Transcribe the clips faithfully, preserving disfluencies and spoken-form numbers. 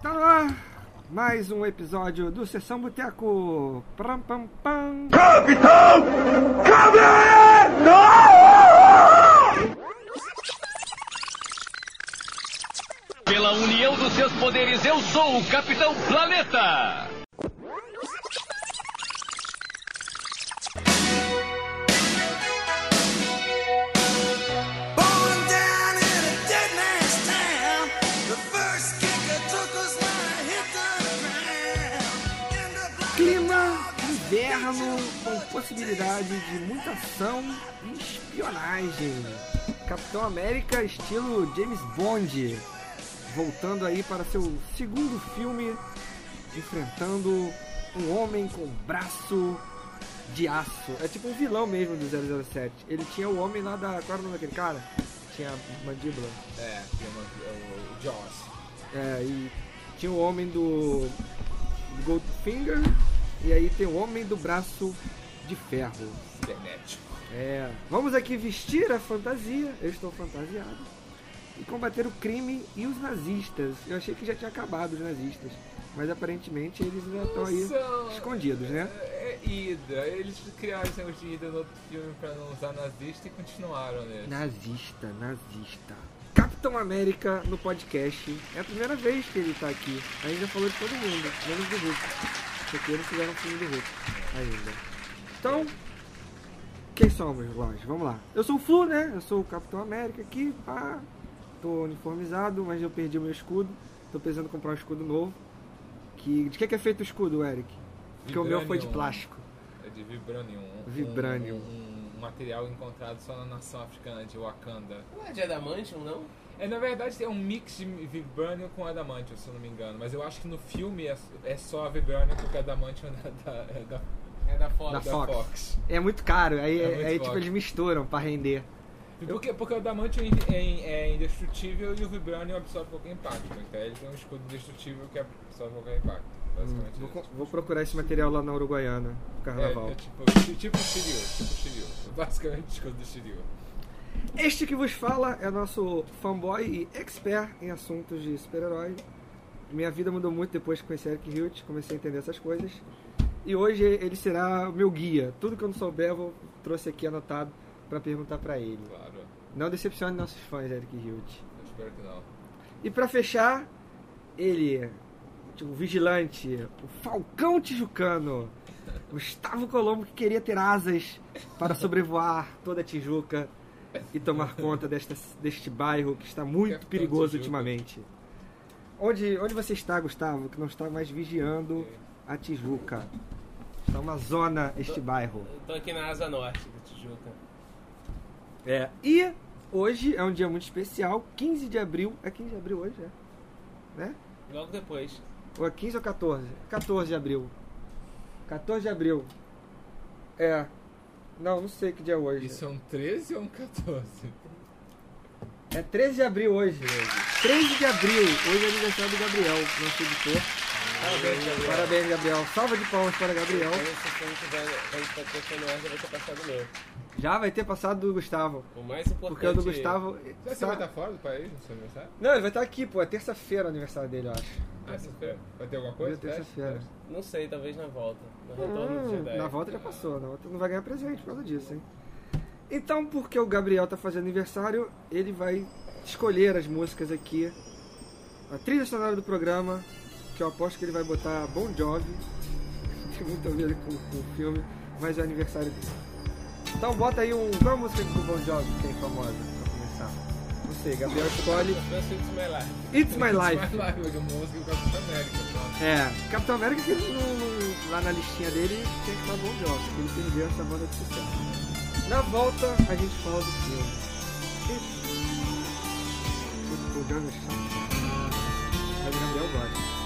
Tá no ar mais um episódio do Sessão Boteco. Pram, pam, pam. Capitão Cabrera! Pela união dos seus poderes, eu sou o Capitão Planeta! Clima inverno com possibilidade de muita ação e espionagem. Capitão América estilo James Bond, voltando aí para seu segundo filme, enfrentando um homem com braço de aço. É tipo um vilão mesmo do zero zero sete. Ele tinha o homem lá da... Qual era o nome daquele cara? Tinha a mandíbula. É, tinha uma, o Jaws. É, e tinha o homem do Goldfinger, e aí tem o homem do braço de ferro. Cibernético. É, vamos aqui vestir a fantasia, eu estou fantasiado, e combater o crime e os nazistas. Eu achei que já tinha acabado os nazistas, mas aparentemente eles ainda estão aí São- escondidos, né? É, é Hydra. Eles criaram esse negócio de Hydra no outro filme pra não usar nazista e continuaram nesse. Nazista, nazista. Capitão América no podcast. É a primeira vez que ele tá aqui. A gente já falou de todo mundo, menos do Hulk. Porque eles fizeram um filme do Hulk ainda. Então, quem somos, lógico? Vamos lá. Eu sou o Flu, né? Eu sou o Capitão América aqui. Pá. Tô uniformizado, mas eu perdi o meu escudo. Tô precisando comprar um escudo novo. Que... De que é feito o escudo, Eric? Porque o meu foi de Vibranium. plástico. É de Vibranium. Um- Vibranium. Um, um material encontrado só na nação africana de Wakanda. Não é de Adamantium, não? É, na verdade é um mix de Vibranium com Adamantium, se eu não me engano. Mas eu acho que no filme é, é só Vibranium porque Adamantium é da, da, é da, É da Fox. Da da Fox. Fox. É muito caro. Aí, É muito aí tipo, forte. eles misturam pra render. E Porque, porque o Adamantium é, é, é indestrutível e o Vibranium absorve qualquer impacto. Então ele tem um escudo indestrutível que absorve qualquer impacto. Basicamente Vou, isso. vou procurar esse material lá na Uruguaiana, no carnaval. É, é tipo, tipo o Shiryu, tipo o Shiryu. Basicamente o escudo do Shiryu. Este que vos fala é nosso fanboy e expert em assuntos de super-herói. Minha vida mudou muito depois que conheci Eric Hilt, comecei a entender essas coisas. E hoje ele será meu guia. Tudo que eu não souber, eu trouxe aqui anotado pra perguntar pra ele. Claro, Não decepcione nossos fãs, Eric Hilt. eu espero que não. E pra fechar, ele, tipo, o vigilante, o Falcão Tijucano, Gustavo Colombo, que queria ter asas para sobrevoar toda a Tijuca e tomar conta desta, deste bairro que está muito Capitão perigoso Tijuca. ultimamente. Onde, onde você está, Gustavo, que não está mais vigiando a Tijuca? Está uma zona este bairro. Eu tô aqui na asa norte da Tijuca. É. E hoje é um dia muito especial, quinze de abril. É quinze de abril hoje, é? Né? Logo depois. Ou é quinze ou quatorze? quatorze de abril. quatorze de abril. É. Não, não sei que dia é hoje. Isso é um treze ou um quatorze? É treze de abril hoje. treze de abril. Hoje é aniversário do Gabriel, nosso editor. Parabéns, Gabriel. Parabéns, Gabriel. Salva de palmas para Gabriel. Quando esse filme tiver, quando for ter no ar, já vai ter passado o meu. Já vai ter passado do Gustavo. O mais importante... Porque o do Gustavo... Será que você vai estar fora do país no seu aniversário? Não, ele vai estar aqui, pô. É terça-feira o aniversário dele, eu acho. Terça-feira. Vai ter alguma Hoje é coisa? Teste? terça-feira. Teste? Não sei, talvez na volta. No retorno do Hum, Jedi. na volta já passou, na volta não vai ganhar presente por causa disso, hein? Então, porque o Gabriel tá fazendo aniversário, ele vai escolher as músicas aqui, a trilha sonora do programa, que eu aposto que ele vai botar Bon Jovi, tem muito a ver com, com o filme, mas é aniversário dele. Então bota aí um... Qual é a música do Bon Jovi que tem famosa, pra começar? Não sei, Gabriel escolhe First It's My Life. It's My Life. It's My Life, que é uma música do Capitão América. Pronto. É, Capitão América, que ele não- não- lá na listinha dele tem que estar Bon Jovi, porque ele perdeu essa banda de sucesso. Na volta, a gente fala do filme. O Bon Jovi é chato. Mas o Gabriel gosta.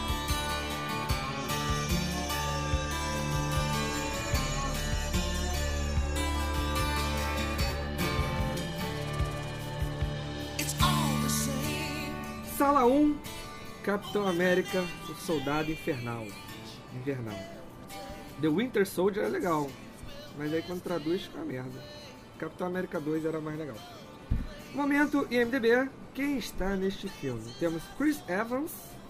Sala um, Capitão América, o Soldado Infernal. Invernal. The Winter Soldier é legal, mas aí quando traduz fica uma merda. Capitão América dois era mais legal. Momento I M D B, quem está neste filme? Temos Chris Evans,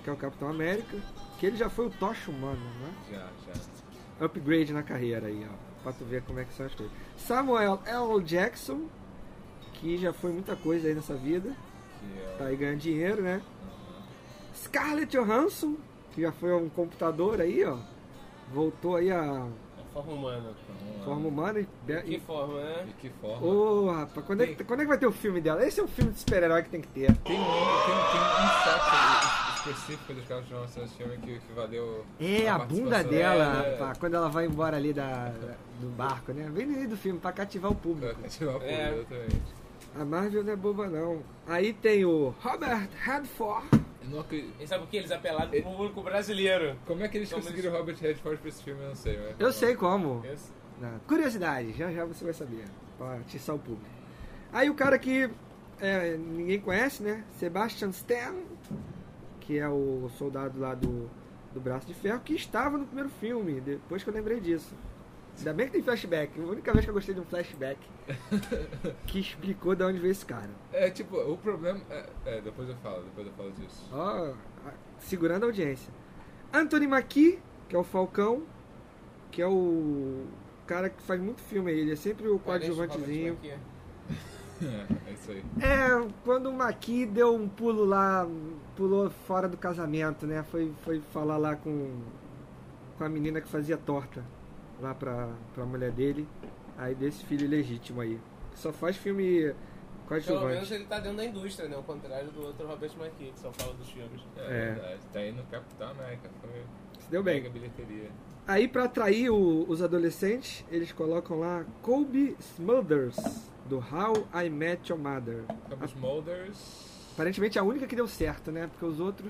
que é o Capitão América, que ele já foi o Tocha Humano, né? Já, já. Upgrade na carreira aí, ó, pra tu ver como é que são as coisas. Samuel L. Jackson, que já foi muita coisa aí nessa vida, Que é... tá aí ganhando dinheiro, né? Scarlett Johansson, que já foi um computador aí, ó, voltou aí a A forma humana. forma humana e... Que e forma, né? De que forma? Ô, rapaz, quando é, que, quando é que vai ter o filme dela? Esse é um filme de super-herói que tem que ter. Tem um, tem, tem um fato específico dos caras de Johansson nesse filme que, que valeu. É, a, bunda participação. dela, É, pá, quando ela vai embora ali da, do barco, né? Bem no início do filme, pra cativar o Pra público. cativar o público, É. exatamente. A Marvel não é boba, não. Aí tem o Robert Redford. Eu não acredito. E sabe por que eles apelaram pro público brasileiro? Como é que eles Como conseguiram o Robert Redford pra esse filme? Eu não sei, mas. Eu sei como. Esse? Não. Curiosidade, já já você vai saber. Pra atiçar o público. Aí o cara que é, ninguém conhece, né? Sebastian Stan, que é o soldado lá do, do Braço de Ferro, que estava no primeiro filme, depois que eu lembrei disso. Ainda bem que tem flashback. A única vez que eu gostei de um flashback que explicou de onde veio esse cara. É, tipo, o problema. É, é, depois eu falo, depois eu falo disso. Ó, segurando a audiência. Anthony Mackie, que é o Falcão, que é o cara que faz muito filme aí. Ele é sempre o coadjuvantezinho. Aqui. É, é isso aí. É, quando o Mackie deu um pulo lá, pulou fora do casamento, né? Foi, foi falar lá com, com a menina que fazia torta lá pra, pra mulher dele. Aí desse filho ilegítimo aí. Só faz filme Pelo menos coadjuvante. ele tá dentro da indústria, né? Ao contrário do outro Robert McKee, que só fala dos filmes. É, É. verdade. Tá aí no Capitão América. Foi Se deu bem. mega bilheteria. Aí pra atrair o- os adolescentes, eles colocam lá Colby Smulders, do How I Met Your Mother. Campos Molders. Aparentemente a única que deu certo, né? Porque os outros...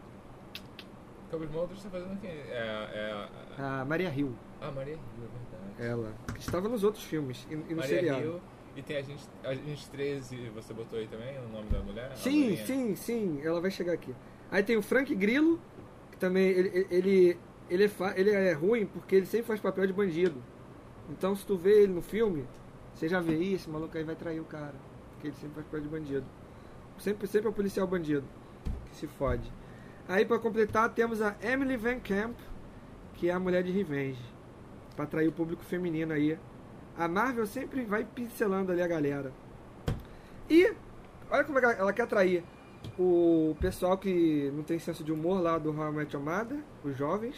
Campos Molders tá fazendo quem? É, é a. A Maria Hill, Ah, Maria Hill, é verdade. ela, que estava nos outros filmes e, e no Maria seriado. Hill. E tem a gente, a gente treze, você botou aí também o nome da mulher? A Sim, Marinha. sim, sim, ela vai chegar aqui. Aí tem o Frank Grillo, que também, ele, ele, ele, é, fa- ele é ruim porque ele sempre faz papel de bandido. Então se tu vê ele no filme, você já vê, "Ih, esse maluco aí vai trair o cara", porque ele sempre faz papel de bandido. Sempre, sempre é o policial bandido, que se fode. Aí pra completar temos a Emily Van Camp, que é a mulher de Revenge, pra atrair o público feminino aí. A Marvel sempre vai pincelando ali a galera. E olha como ela ela quer atrair o pessoal que não tem senso de humor lá do How I Met Your Mother, os jovens,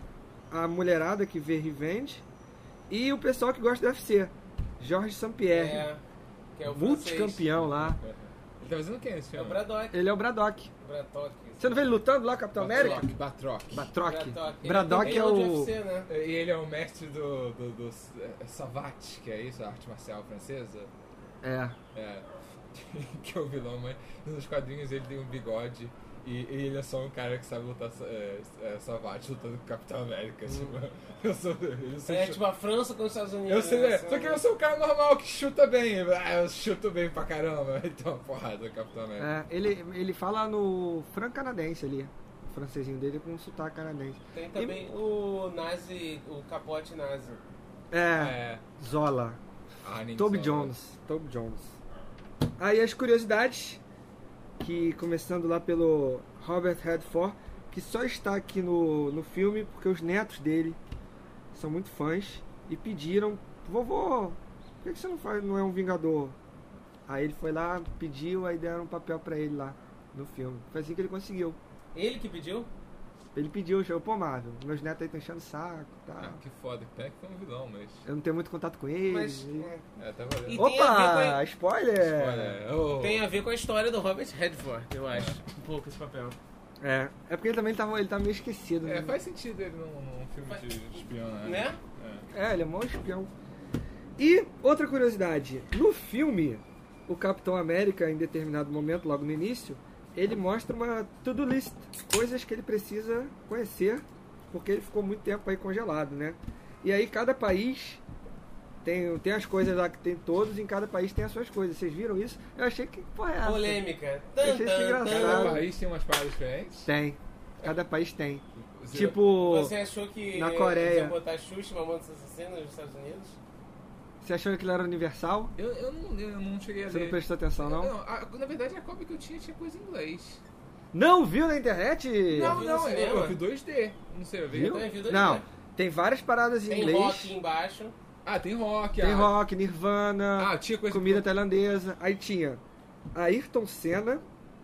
a mulherada que vê Revenge e o pessoal que gosta do U F C, Jorge Saint-Pierre, É, que é o multicampeão lá. Ele tá fazendo quem esse francês. É o filme? Braddock. Ele é o Braddock. Braddock. Você não vê ele lutando lá, Capitão América? Batroc. Batroc. Batroc. Braddock. Braddock Ele é do o... U F C, né? E ele é o mestre do, do, do é, Savate, que é isso, a arte marcial francesa. É. É. Que é o vilão, mas nos quadrinhos ele tem um bigode e, e ele é só um cara que sabe lutar é, é, Savate lutando com o Capitão América. Tipo, eu sou. Eu sou É tipo a França com os Estados Unidos. eu sei, né? né? Só que eu sou um cara normal que chuta bem. Ah, eu chuto bem pra caramba. Então, uma porrada do Capitão América. É, ele, ele fala no franco-canadense ali. O francesinho dele com um sotaque canadense. Tem também o nazi, o capote nazi. É, É. Zola. Ah, nem Toby só. Jones. Toby Jones. Aí as curiosidades, que começando lá pelo Robert Redford, que só está aqui no, no filme porque os netos dele são muito fãs e pediram: "Vovô, por que que você não faz, não é um Vingador?" Aí ele foi lá, pediu, aí deram um papel pra ele lá no filme. Foi assim que ele conseguiu. Ele que pediu? Ele pediu, chegou, "Pô, Marvel, meus netos aí estão enchendo o saco, tá? Ah, que foda. Pena que foi um vilão, mas. Eu não tenho muito contato com eles." Mas e- é, É, tá valendo. E- tem a ver com Opa, a- spoiler! Olha, oh. tem a ver com a história do Robert Redford, eu acho. Um pouco esse papel. É, é porque ele também tava, ele tá meio esquecido, É, né? faz sentido ele num, num filme de espião, né? Né? É. É, ele é mó espião. E outra curiosidade, no filme, o Capitão América, em determinado momento, logo no início, ele mostra uma to-do list, coisas que ele precisa conhecer, porque ele ficou muito tempo aí congelado, né? E aí cada país tem, tem as coisas lá que tem todos, e em cada país tem as suas coisas. Vocês viram isso? Eu achei que, porra, é essa? Polêmica. Eu achei isso Cada engraçado. país tem umas paradas diferentes. Tem. Cada país tem. Você- Tipo, Você achou que na Coreia. eles iam botar Xuxa e Mamonas Assassinas nos Estados Unidos? você achou que aquilo era universal? Eu, eu, não, eu não cheguei a Você ler. não prestou atenção, não? a- na verdade, a cópia que eu tinha tinha coisa em inglês. Não viu na internet? Não, vi não, no eu, cinema. eu vi dois D. Não sei, eu vi. Viu? também vi dois Não, D. tem várias paradas em Tem inglês. rock embaixo. Ah, tem rock. Tem ah. rock, Nirvana, Ah, tinha coisa comida que- tailandesa. Aí tinha Ayrton Senna,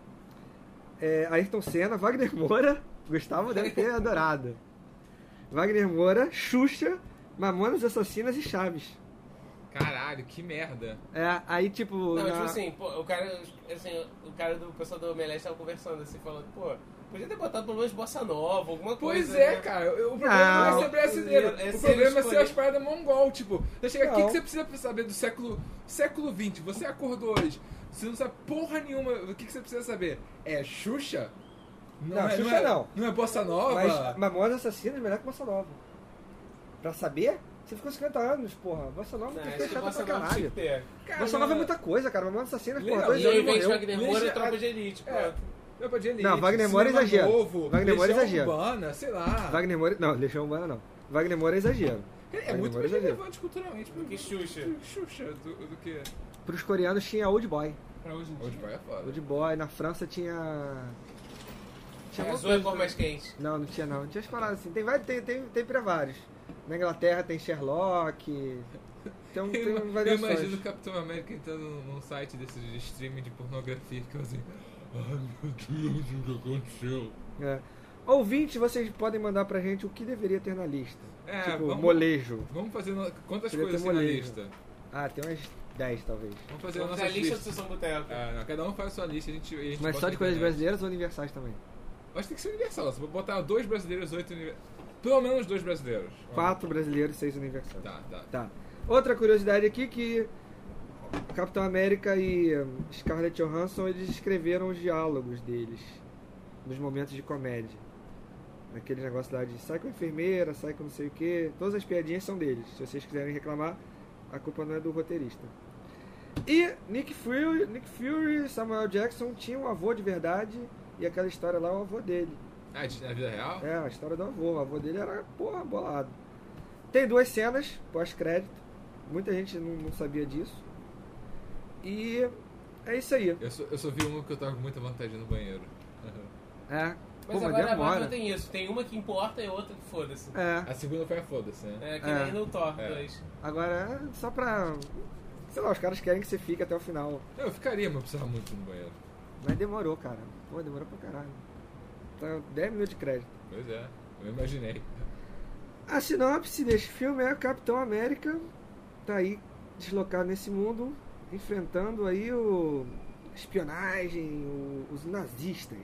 é, Ayrton Senna, Wagner Moura, Gustavo deve ter adorado. Wagner Moura, Xuxa, Mamonas Assassinas e Chaves. Caralho, que merda. É, aí tipo... Não, na- tipo assim, pô, o cara, assim, o cara do pessoal do Omelete tava conversando assim, falando, pô, podia ter botado pelo menos Bossa Nova, alguma Pois coisa. é, né? cara. eu- O problema não, Não. é ser brasileiro. É o ser problema é ser escolher. as paradas mongol. Tipo, você chega aqui, Não. o que você precisa saber do século século vinte? Você acordou hoje. Você não sabe porra nenhuma. O que que você precisa saber? É Xuxa? Não, é, Xuxa é, não. Não é Bossa Nova? Mas Mamonas Assassinas é melhor que Bossa Nova. Pra saber, você ficou cinquenta anos, porra. Bossa Nova Não, tem que esse ser chata Bossa pra Nova tinha caralho. que ter. Cara, Bossa Nova é muita coisa, cara. Mamonas Assassinas, porra, Legal. dois E ao anos invés de morreu. Wagner Moura, Legia- Tropa de Elite, É. pronto. Tropa de Elite, Não, Wagner Moura é Cinema exagero. Novo, Wagner Moura é Legião exagero. Urbana, sei lá. Wagner Moura... Não, Legião Urbana não. Wagner Moura é exagero. É, é Wagner muito Moura mais exagero. relevante culturalmente pro Que Xuxa. Xuxa do, do que Pros coreanos tinha Old Boy. pra hoje em dia. Hoje vai é foda. Old Boy. Na França tinha... Tinha uma Azul é coisa cor mais também. quente. Não, não tinha não. Tinha as paradas assim. Tem, vários, tem, tem, tem pra vários. Na Inglaterra tem Sherlock. Tem, tem Eu, eu variações. imagino o Capitão América entrando num site desses de streaming de pornografia e ficando assim. Ai meu Deus, o que aconteceu? É. Ouvintes, vocês podem mandar pra gente o que deveria ter na lista. É, tipo, vamos- molejo. Vamos fazer no- quantas Queria coisas ter tem na molejo. lista? Ah, tem umas dez talvez. Vamos fazer a Vamos nossa fazer a lista do lista. Sessão Boteco. É, não, cada um faz a sua lista e a gente, a gente Mas bota só na de coisas internet. brasileiras ou universais também? Acho que tem que ser universal. Se eu botar dois brasileiros, oito universais. Pelo menos dois brasileiros. Quatro brasileiros e seis universais. Tá, tá. Tá. Outra curiosidade aqui que Capitão América e hum, Scarlett Johansson, eles escreveram os diálogos deles nos momentos de comédia. Aquele negócio lá de sai com a enfermeira, sai com não sei o que. Todas as piadinhas são deles. Se vocês quiserem reclamar, a culpa não é do roteirista. E Nick Fury, Nick Fury e Samuel Jackson tinham um avô de verdade. E aquela história lá é o avô dele. Ah, de- na vida real? É, a história do avô. O avô dele era, porra, bolado. Tem duas cenas pós-crédito. Muita gente não, não sabia disso. E é isso aí. Eu só, eu só vi uma que eu tava com muita vontade de ir no banheiro. É. Pô, Mas mas agora a Marvel demora. tem isso. Tem uma que importa e outra que foda-se. É. A segunda foi a foda-se, né? É, que É. nem no Thor É. dois. Agora, é só pra... Sei lá, os caras querem que você fique até o final. Eu ficaria, mas eu precisava muito ir no banheiro. Mas demorou, cara. Pô, demorou pra caralho. Tá dez minutos de crédito. Pois é, eu imaginei. A sinopse deste filme é o Capitão América tá aí deslocado nesse mundo, enfrentando aí o espionagem, o- os nazistas.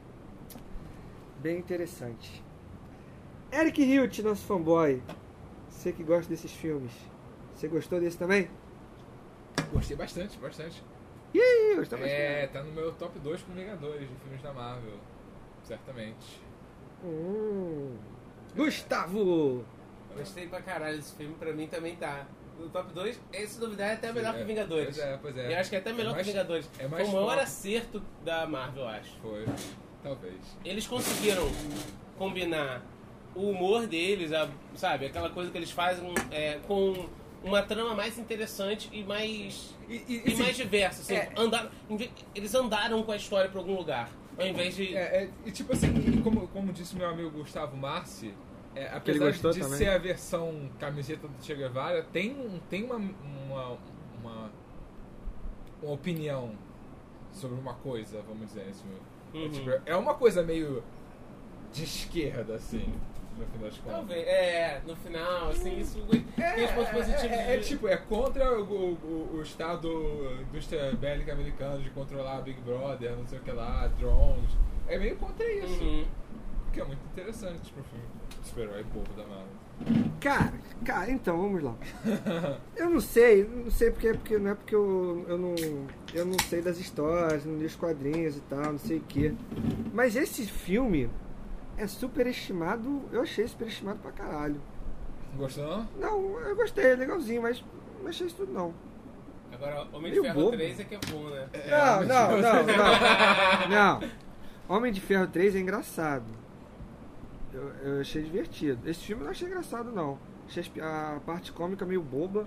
Bem interessante. Eric Hilt, nosso fanboy. Você que gosta desses filmes. Você gostou desse também? Gostei bastante, bastante. Ih, gostou É, tá no meu top dois com Vingadores de filmes da Marvel. Certamente. Hum. Gustavo! Gostei pra caralho desse filme, pra mim também tá. No top dois, esse duvidar é até Sim, melhor é. que Vingadores. Pois é, pois é. Eu acho que é até melhor É mais- que Vingadores. é mais Foi o maior foda. acerto da Marvel, eu acho. Foi. Talvez. Eles conseguiram combinar o humor deles, a- sabe? Aquela coisa que eles fazem é, com uma trama mais interessante e mais, E, e, e assim, mais diversa. Assim, é- andar, em vez- eles andaram com a história pra algum lugar, ao invés de... É, é, e tipo assim, e como, como disse meu amigo Gustavo Marci, é, ele apesar gostou de também. ser a versão camiseta do Che Guevara, tem, um- tem uma, uma, uma, uma opinião sobre uma coisa, vamos dizer assim. É, Uhum. tipo, é uma coisa meio de esquerda, assim, no fim das contas. Talvez, é, no final, assim, isso tem os pontos positivos. É, é, é de- tipo, é contra o, o, o Estado, a indústria bélica americana de controlar Big Brother, não sei o que lá, drones. É meio contra isso. Uhum. Que é muito interessante pro filme super-herói bobo da Marvel. Cara, cara, então, vamos lá. Eu não sei, não sei porque, porque não é porque eu, eu não eu não sei das histórias, não li os quadrinhos e tal, não sei o que. Mas esse filme é superestimado, eu achei superestimado pra caralho. Gostou não? Não, eu gostei, é legalzinho, mas não achei isso tudo não. Agora, Homem Meio de Ferro bobo. três é que é bom, né? Não, não, não, não. Não. Homem de Ferro três é engraçado. Eu, eu achei divertido. Esse filme eu não achei engraçado, não. Achei as pi- a parte cômica meio boba,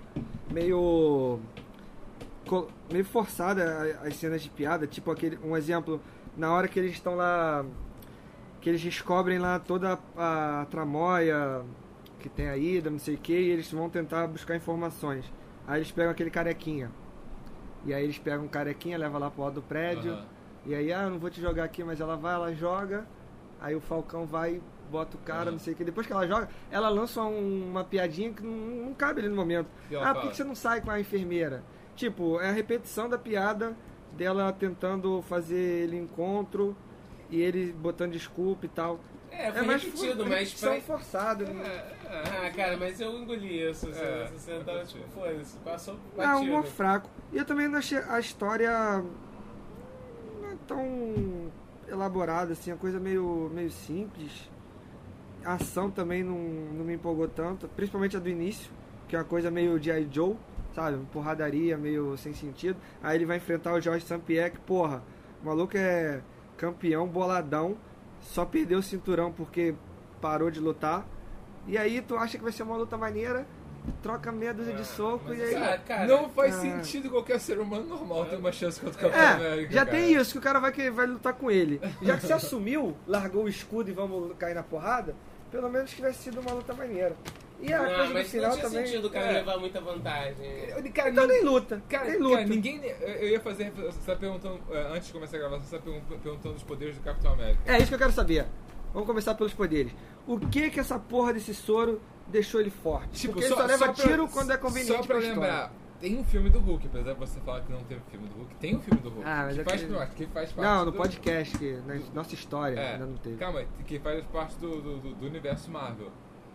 meio. co- meio forçada a- as cenas de piada. Tipo aquele. Um exemplo. na hora que eles estão lá, que eles descobrem lá toda a, a tramóia que tem a ida, não sei o que, e eles vão tentar buscar informações. Aí eles pegam aquele carequinha. E aí eles pegam o carequinha, levam lá pro lado do prédio. Aham. E aí, ah, não vou te jogar aqui, mas ela vai, ela joga. Aí o Falcão vai, bota o cara, Aham. não sei o que. Depois que ela joga, ela lança um- uma piadinha que não, não cabe ali no momento. E ela Ah, por que fala? que você não sai com a enfermeira? Tipo, é a repetição da piada dela tentando fazer ele encontro e ele botando desculpa e tal. É, foi mais repetido, for- mas repetição pra... forçada. né? Ah, cara, mas eu engoli isso. Você, É, você tava tipo, foda-se, passou É um batido. humor fraco. E eu também não achei a história não é tão elaborada, assim, a coisa meio, meio simples. A ação também não, não me empolgou tanto, principalmente a do início, que é uma coisa meio G I. Joe, sabe? Porradaria, meio sem sentido. Aí ele vai enfrentar o George Saint Pierre, que, porra, o maluco é campeão, boladão, só perdeu o cinturão porque parou de lutar. E aí tu acha que vai ser uma luta maneira, troca meia dúzia de soco e aí... Ah, cara, Não faz Ah. sentido qualquer ser humano normal ter uma chance contra o Capitão É, América. já cara. tem isso, que o cara vai, que- vai lutar com ele. Já que se assumiu, largou o escudo e vamos cair na porrada, pelo menos tivesse sido uma luta maneira. E a Não, coisa do mas final não tinha também... sentido o cara é. levar muita vantagem. Eu- Cara, Então nin- nem luta, Cara, nem luta. cara, ninguém. Eu eu ia fazer. Você tá perguntando. eh, Antes de começar a gravação, você tá pergun- perguntando os poderes do Capitão América. É isso que eu quero saber. Vamos começar pelos poderes. O que que essa porra desse soro deixou ele forte? Porque ele só leva pra- tiro quando é conveniente Só pra pra história. lembrar, tem um filme do Hulk, apesar de você falar que não teve filme do Hulk, tem um filme do Hulk. Ah, mas que, é faz, que- não, acho que faz parte Não, no do- podcast, que na nossa história É, ainda não teve. calma aí, que faz parte do, do, do- do universo Marvel.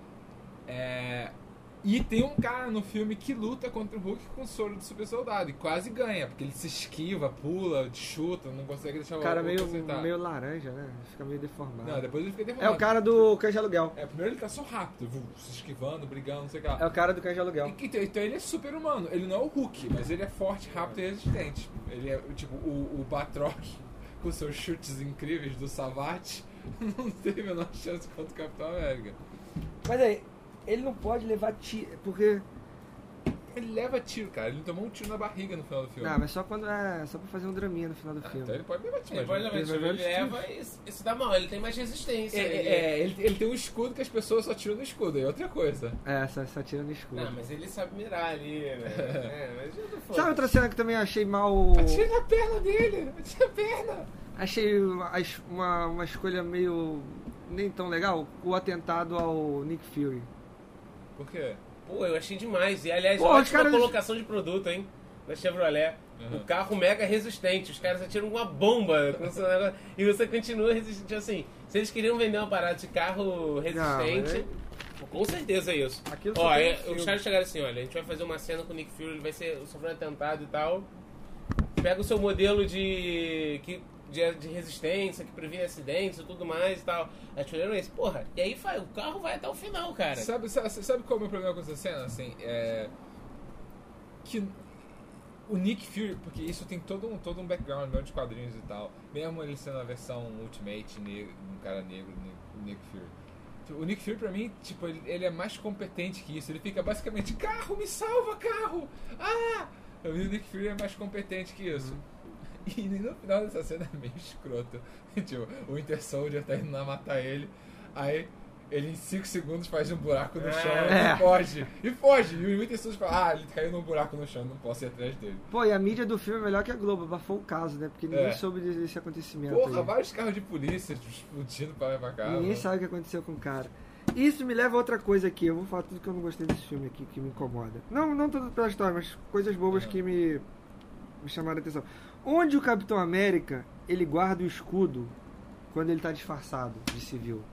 É, e tem um cara no filme que luta contra o Hulk com o soro do super soldado e quase ganha, porque ele se esquiva, pula, chuta, não consegue deixar O cara o meio, Hulk acertar. meio laranja, né? Fica meio deformado. Não, depois ele fica É deformado. o cara do Cães de Aluguel. É, primeiro ele tá só rápido, vu, se esquivando, brigando, não sei o que lá. É o cara do Cães de Aluguel. E- Então, então ele é super humano. Ele não é o Hulk, mas ele é forte, rápido e resistente. Ele é tipo o, o Batroc com seus chutes incríveis do Savate. Não teve a menor chance contra o Capitão América. Mas aí, ele não pode levar tiro, porque... Ele leva tiro, cara. Ele tomou um tiro na barriga no final do filme. Não, mas só quando é... Só pra fazer um draminha no final do Ah, filme. então ele pode levar tiro. Ele pode mas- levar Ele tiro, vai ele vários leva e isso- isso dá mal, ele tem mais resistência. É, ele- é, é, ele, ele tem um escudo que as pessoas só tiram no escudo, é outra coisa. É, só, só tira no escuro. Não, mas ele sabe mirar ali, né? É, mas já não foi. Sabe outra cena que também achei mal... Atira na perna dele! Atira na perna! Achei uma, uma, uma escolha meio... Nem tão legal. O atentado ao Nick Fury. Por quê? Pô, eu achei demais. E aliás, Pô, os ótima caras- colocação de produto, hein? Da Chevrolet. Uhum. O carro mega resistente. Os caras atiram uma bomba com esse negócio, e você continua resistente. Assim, se eles queriam vender uma parada de carro resistente, mas com certeza é isso. Aquilo só Ó, tem é, no filme. os caras chegaram assim, olha, a gente vai fazer uma cena com o Nick Fury, ele vai ser sofrer um atentado e tal. Pega o seu modelo de... Que, de, de resistência, que previne acidentes e tudo mais e tal. Aí tiveram esse, porra, e aí vai, o carro vai até o final, cara. Sabe, sabe, sabe qual é o meu problema com essa cena? Assim, é. Que o Nick Fury, porque isso tem todo um, todo um background mesmo de quadrinhos e tal. Mesmo ele sendo a versão Ultimate, negro, um cara negro, Nick, Nick Fury. Tipo, o Nick Fury, pra mim, tipo, ele, ele é mais competente que isso. Ele fica basicamente, carro, me salva, carro! Ah! Pra mim, o Nick Fury é mais competente que isso. E no final dessa cena é meio escroto. Tipo, o Winter Soldier tá indo lá matar ele, aí ele em cinco segundos faz um buraco no chão É. e foge. E foge. E o Winter Soldier fala, ah, ele caiu num buraco no chão, não posso ir atrás dele. Pô, e a mídia do filme é melhor que a Globo. Abafou o caso, né? Porque ninguém É. soube desse acontecimento Porra, aí. vários carros de polícia explodindo pra lá e pra cá. Ninguém mano. sabe o que aconteceu com o cara. Isso me leva a outra coisa aqui. Eu vou falar tudo que eu não gostei desse filme aqui, que me incomoda. Não, não tudo pela história, mas coisas bobas Uhum. que me, me chamaram a atenção. Onde o Capitão América, ele guarda o escudo quando ele tá disfarçado de civil?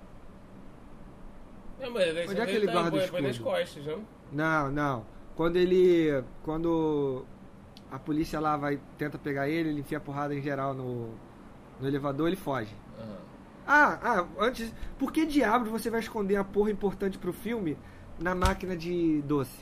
Não, mas ele, Onde é que ele guarda o põe nas escudo? costas, não? Não, não. Quando ele... Quando a polícia lá vai tenta pegar ele, ele enfia a porrada em geral no, no elevador, ele foge. Aham. Ah, ah, antes... Por que diabos você vai esconder a porra importante pro filme na máquina de doce?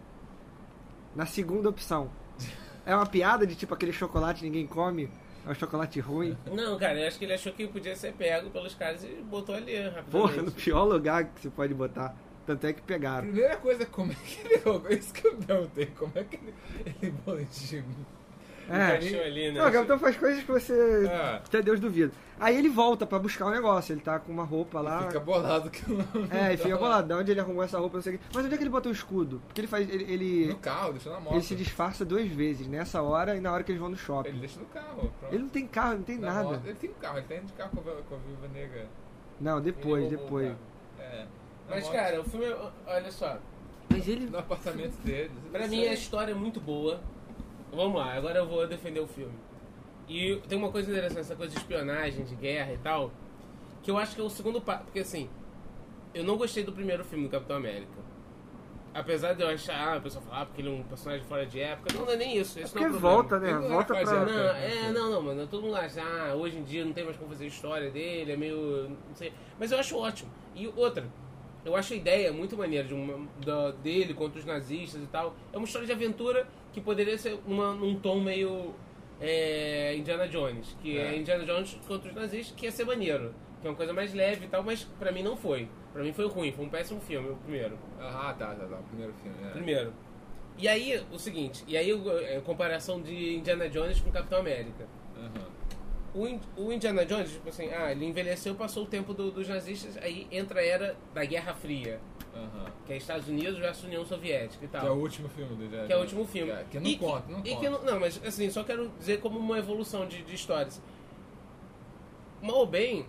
Na segunda opção. É uma piada de tipo aquele chocolate que ninguém come? É um chocolate ruim? Não, cara, eu acho que ele achou que podia ser pego pelos caras e botou ali rapidamente. Porra, no pior lugar que você pode botar. Tanto é que pegaram. Primeira coisa, como é que ele jogou? Isso que eu me perguntei, como é que ele, ele, É. caixão ali, né? Não, o Capitão faz coisas que você. É. Até Deus duvida. Aí ele volta pra buscar o negócio. Ele tá com uma roupa lá. Fica bolado que não. É, e fica bolado. De onde ele arrumou essa roupa, não sei o quê. Mas onde é que ele botou o escudo? Porque ele faz. Ele, ele, No carro, deixa na moto. ele se disfarça duas vezes, nessa hora e na hora que eles vão no shopping. Ele deixa no carro. Pronto. Ele não tem carro, não tem Na nada. moto. Ele tem um carro, ele tá indo de carro com a, com a Viúva Negra. Não, depois, Ele roubou o depois. carro. É. Na Mas, moto, cara, o filme, olha só. Mas ele. no apartamento dele. Pra mim a história é muito boa. Vamos lá, agora eu vou defender o filme. E tem uma coisa interessante, essa coisa de espionagem, de guerra e tal, que eu acho que é o segundo passo. Porque assim, eu não gostei do primeiro filme do Capitão América. Apesar de eu achar, ah, a pessoa falar ah, porque ele é um personagem fora de época, não, não é nem isso. Isso Porque não é um problema. volta, né? Ele não era Volta quase pra. época. Não, é, não, não, mano. Todo mundo acha, ah, hoje em dia não tem mais como fazer história dele, é meio. Não sei. Mas eu acho ótimo. E outra, eu acho a ideia muito maneira de uma, da, dele contra os nazistas e tal. É uma história de aventura que poderia ser uma, num tom meio é, Indiana Jones. Que é. É. Indiana Jones contra os nazistas, que ia ser maneiro. Que é uma coisa mais leve e tal, mas pra mim não foi. Pra mim foi ruim, foi um péssimo filme, o primeiro. Ah, tá, tá, tá. O primeiro filme. É. Primeiro. E aí, o seguinte, e aí a comparação de Indiana Jones com Capitão América. Uhum. O, In- o Indiana Jones, tipo assim, ah, ele envelheceu, passou o tempo do- dos nazistas, aí entra a era da Guerra Fria, Uhum. que é Estados Unidos versus União Soviética e tal. Que é o último filme do Indiana Que é o Jones. último filme. Que, que não E conta, não e conta. que não, não, mas assim, só quero dizer como uma evolução de, de histórias. Mal ou bem,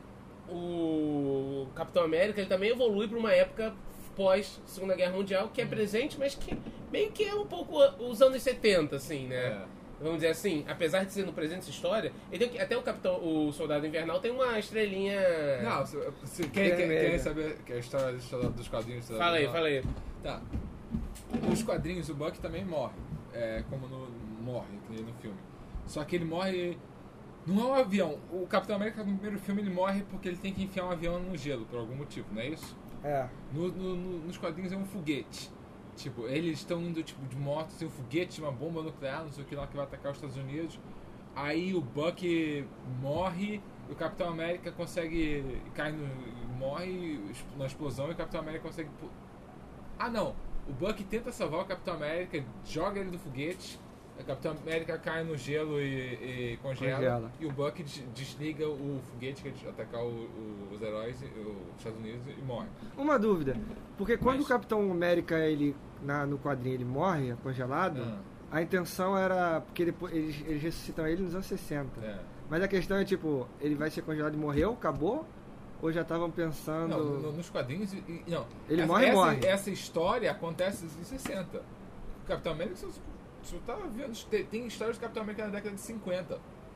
o Capitão América ele também evolui para uma época pós Segunda Guerra Mundial, que é presente, mas que meio que é um pouco os anos setenta, assim, né? É. Vamos dizer assim, apesar de ser no presente essa história, ele tem, até o Capitão, o Soldado Invernal tem uma estrelinha... Não, se, se, quem, É quem, merda. quer saber que é a história, a história dos quadrinhos? Fala aí, não. fala aí. Tá. Nos quadrinhos o Buck também morre. É, como no, morre, que nem no filme. Só que ele morre. Não é um avião. O Capitão América no primeiro filme ele morre porque ele tem que enfiar um avião no gelo, por algum motivo, não é isso? É. No, no- no- nos quadrinhos é um foguete. Tipo, eles estão indo tipo, de moto, tem um foguete, uma bomba nuclear, não sei o que lá que vai atacar os Estados Unidos. Aí o Buck morre, o Capitão América consegue. Cai no. morre na explosão e o Capitão América consegue. pu- Ah não! O Buck tenta salvar o Capitão América, joga ele do foguete, o Capitão América cai no gelo e, e congela, Congela. e o Buck des- desliga o foguete que é de atacar o- o- os heróis, e- os Estados Unidos, e morre. Uma dúvida. Porque quando Mas- o Capitão América, ele, na, no quadrinho, ele morre, congelado, Ah. a intenção era. Porque depois, eles, eles ressuscitam ele nos anos sessenta. É. Mas a questão é tipo, ele vai ser congelado e morreu, acabou? Ou já estavam pensando. Não, no- nos quadrinhos. e- e- Não. Ele essa, morre e essa, morre. Essa história acontece em sessenta. O Capitão América, você, você tá vendo. Tem, tem histórias do Capitão América na década de cinquenta.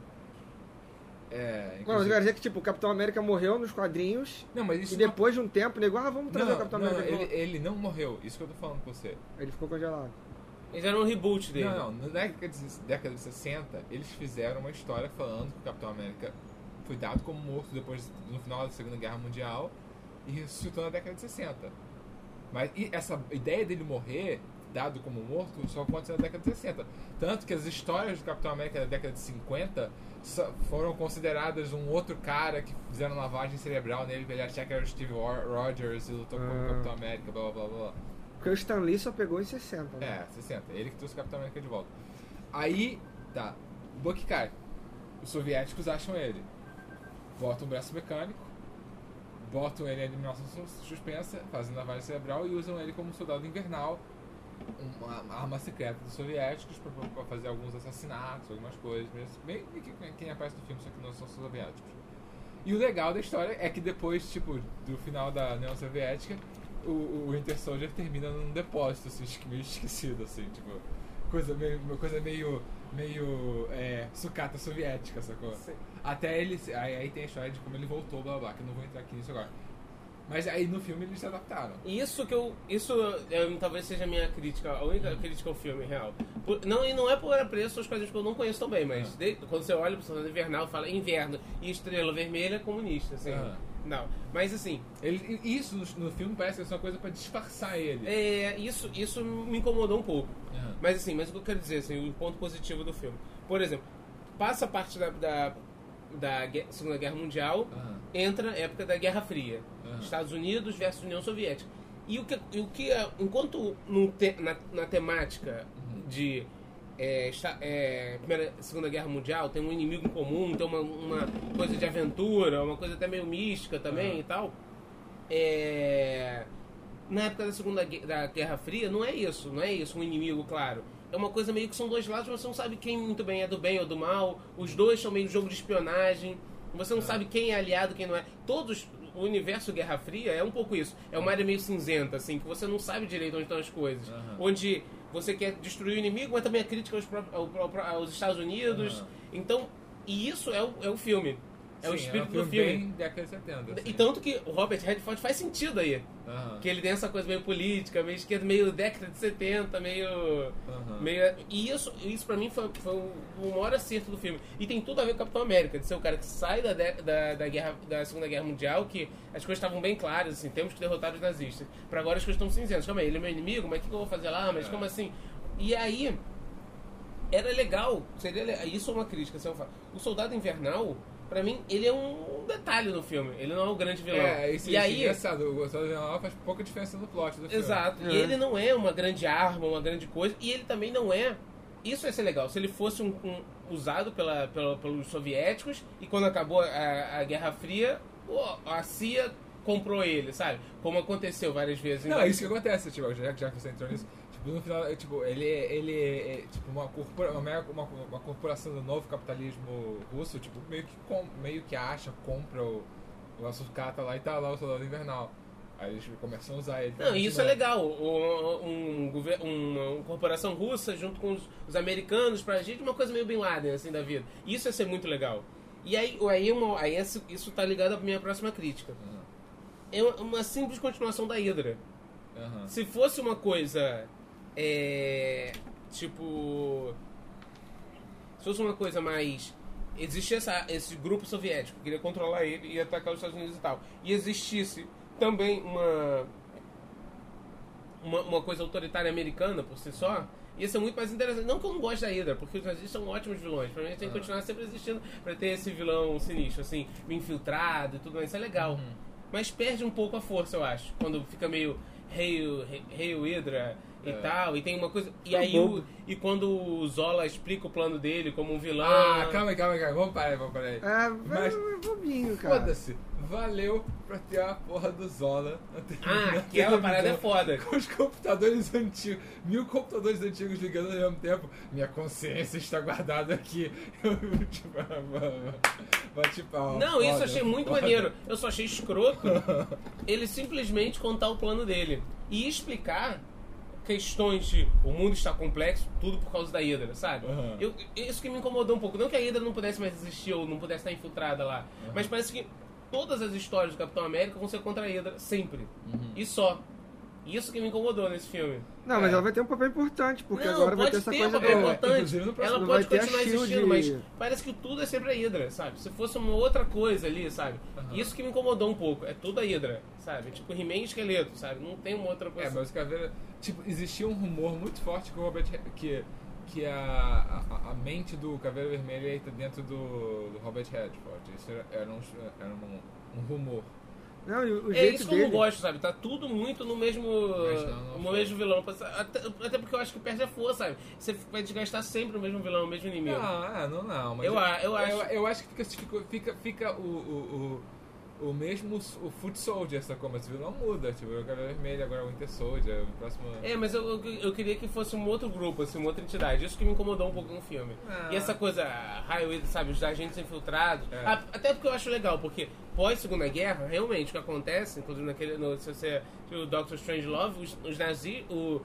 É. Não, mas eu inclusive- quero dizer que tipo, o Capitão América morreu nos quadrinhos Não, mas isso e não- depois de um tempo, nego, ah, vamos trazer Não, o Capitão não, América. de ele, volta. ele não morreu. Isso que eu tô falando com você. Ele ficou congelado. Eles eram um reboot dele. Não, não. Na década de, década de sessenta, eles fizeram uma história falando que o Capitão América foi dado como morto depois, no final da Segunda Guerra Mundial, e ressuscitou na década de sessenta. Mas e essa ideia dele morrer, dado como morto, só aconteceu na década de sessenta. Tanto que as histórias do Capitão América da década de cinquenta só foram consideradas um outro cara que fizeram lavagem cerebral nele, pra ele achar que era o Steve Ro- Rogers e lutou como Ah. Capitão América, blá blá blá blá. Porque o Stan Lee só pegou em sessenta. Né? É, sessenta. Ele que trouxe o Capitão América de volta. Aí, tá. O Buck cai. Os soviéticos acham ele. Botam um braço mecânico. Botam ele em eliminação sus- suspensa, fazem lavagem cerebral e usam ele como soldado invernal. Uma arma secreta dos soviéticos pra, pra fazer alguns assassinatos, algumas coisas. Mesmo, bem que quem aparece no filme, só que não são soviéticos. E o legal da história é que depois, tipo, do final da União Soviética, o, o Winter Soldier termina num depósito, assim, esque- meio esquecido, assim, tipo, coisa meio, uma coisa meio, meio, é, sucata soviética, sacou? Sim. Até ele, aí, aí tem a história de como ele voltou, blá blá, blá, que eu não vou entrar aqui nisso agora. Mas aí no filme eles se adaptaram. Isso que eu. Isso é, talvez seja a minha crítica, a única crítica ao filme real. Por- não, e não é por apreço às coisas que eu não conheço tão bem, mas Ah. de- quando você olha pro Soldado Invernal, fala inverno e estrela vermelha é comunista, assim. Ah. Não. Mas assim, Ele, e isso no, no filme parece que é uma coisa pra disfarçar ele. é, isso, isso me incomodou um pouco. Aham. Mas assim, mas o que eu quero dizer, assim, o ponto positivo do filme. Por exemplo, passa a parte da, da, da Gue- Segunda Guerra Mundial, Aham. entra a época da Guerra Fria. Aham. Estados Unidos versus União Soviética. E o que, e o que é- enquanto no te- na, na temática Uhum. de é, está- é, Primeira, Segunda Guerra Mundial, tem um inimigo em comum, tem uma, uma coisa de aventura, uma coisa até meio mística também Uhum. e tal. É, na época da Segunda Gue- da Guerra Fria, não é isso, não é isso, um inimigo, claro. É uma coisa meio que são dois lados, mas você não sabe quem muito bem é do bem ou do mal. Os dois são meio jogo de espionagem. Você não sabe quem é aliado, quem não é. Todos, o universo Guerra Fria é um pouco isso. É uma área meio cinzenta, assim, que você não sabe direito onde estão as coisas. Aham. Onde você quer destruir o inimigo, mas também é crítica aos, pró- ao pró- aos Estados Unidos. Aham. Então, e isso é o, é o filme. É o Sim, espírito é um do filme. bem década de setenta. Assim. E tanto que o Robert Redford faz sentido aí. Aham. Que ele tem essa coisa meio política, meio esquerda, meio década de setenta, meio. Aham. meio e isso, isso pra mim foi, foi o o maior acerto do filme. E tem tudo a ver com o Capitão América, de ser o cara que sai da, de- da, da, guerra, da Segunda Guerra Mundial, que as coisas estavam bem claras, assim, temos que derrotar os nazistas. Pra agora as coisas estão cinzentas. Calma aí, ele é meu inimigo, mas o que que eu vou fazer lá? Mas É. como assim? E aí, era legal, seria le- isso é uma crítica, assim, eu falo. O Soldado Invernal, pra mim, ele é um detalhe no filme, ele não é o grande vilão. É, isso, e isso é aí, engraçado. O Gostado de faz pouca diferença no plot do filme. exato. É. E ele não é uma grande arma, uma grande coisa. E ele também não é. Isso ia ser legal. Se ele fosse um, um- usado pela, pela- pelos soviéticos e quando acabou a, a Guerra Fria, pô, a C I A comprou ele, sabe? Como aconteceu várias vezes. Não, é isso que acontece, tipo, já, já que você entrou nisso, tipo, no final, é, tipo, ele, ele é, é, tipo, uma, corpora, uma, mega- uma, uma corporação do novo capitalismo russo, tipo, meio que, com, meio que acha, compra o, o sucata lá e tá lá o Soldado Invernal. Aí eles começam a usar ele. Não, e isso é legal. O- Um, gover- uma corporação russa junto com os, os americanos pra gente, uma coisa meio Bin Laden, assim, da vida. Isso ia ser muito legal. E aí, aí, uma, aí esse- isso tá ligado à minha próxima crítica. Aham. É uma, uma simples continuação da Hydra. Aham. Se fosse uma coisa. É. Tipo. Se fosse uma coisa mais. Existia essa, esse grupo soviético que queria controlar ele e atacar os Estados Unidos e tal. E existisse também uma. Uma, uma coisa autoritária americana por si só. Ia ser muito mais interessante. Não que eu não goste da Hydra, porque os nazistas são ótimos vilões. Pra mim, a gente tem que continuar sempre existindo pra ter esse vilão sinistro, assim, infiltrado e tudo mais. Isso é legal. Mas perde um pouco a força, eu acho. Quando fica meio Hail, Hail Hydra e É. tal. E tem uma coisa. E É aí bobo. o, e quando o Zola explica o plano dele como um vilão. Ah, calma aí, calma aí, calma aí. Vamos parar aí, vamos parar aí. É, Mas- é bobinho, cara. Foda-se, valeu pra ter a porra do Zola. na te- Ah, na aquela parada é televisão, foda. Com os computadores antigos, mil computadores antigos ligando ao mesmo tempo. Minha consciência está guardada aqui. Eu, tipo, bate pau. Não, isso eu Foda, achei muito foda. maneiro. Eu só achei escroto ele simplesmente contar o plano dele e explicar questões de o mundo está complexo, tudo por causa da Hydra, sabe? Uhum. Eu, isso que me incomodou um pouco. Não que a Hydra não pudesse mais existir ou não pudesse estar infiltrada lá, mas parece que todas as histórias do Capitão América vão ser contra a Hydra, sempre. Uhum. E só. Isso que me incomodou nesse filme. Não, mas É. ela vai ter um papel importante, porque não, agora vai pode ter essa ter coisa um papel do... É, importante. inclusive no próximo Ela vai pode ter a continuar Shield. existindo, mas parece que tudo é sempre a Hydra, sabe? Se fosse uma outra coisa ali, sabe? Aham. Isso que me incomodou um pouco. É tudo a Hydra, sabe? Tipo He-Man e Esqueleto, sabe? Não tem uma outra É, coisa. mas o Caveira. Tipo, existia um rumor muito forte que o Robert. que, que a, a, a mente do Caveira Vermelha está dentro do, do Robert Redford. Isso era, era, um, era um, um rumor. Não, e o É jeito isso que eu dele... não gosto, sabe? Tá tudo muito no mesmo, Mas não, não no foi. mesmo vilão. Até, até porque eu acho que perde a força, sabe? Você vai desgastar sempre o mesmo vilão, o mesmo inimigo. Não, é, não, não. Mas Eu a- eu acho- Eu, eu acho que fica, fica, fica, fica o, o, o, o mesmo o Foot Soldier, sacou? Mas o vilão muda. Tipo, o Caveira Vermelha, agora o Winter Soldier, o próximo. É, mas eu, eu, eu queria que fosse um outro grupo, assim, uma outra entidade. Isso que me incomodou um pouco no filme. Ah. E essa coisa, Highway, sabe, os agentes infiltrados. É. Ah, até porque eu acho legal, porque pós-Segunda Guerra, realmente, o que acontece, inclusive naquele, no, se você viu o Doctor Strangelove, os, os nazis, o,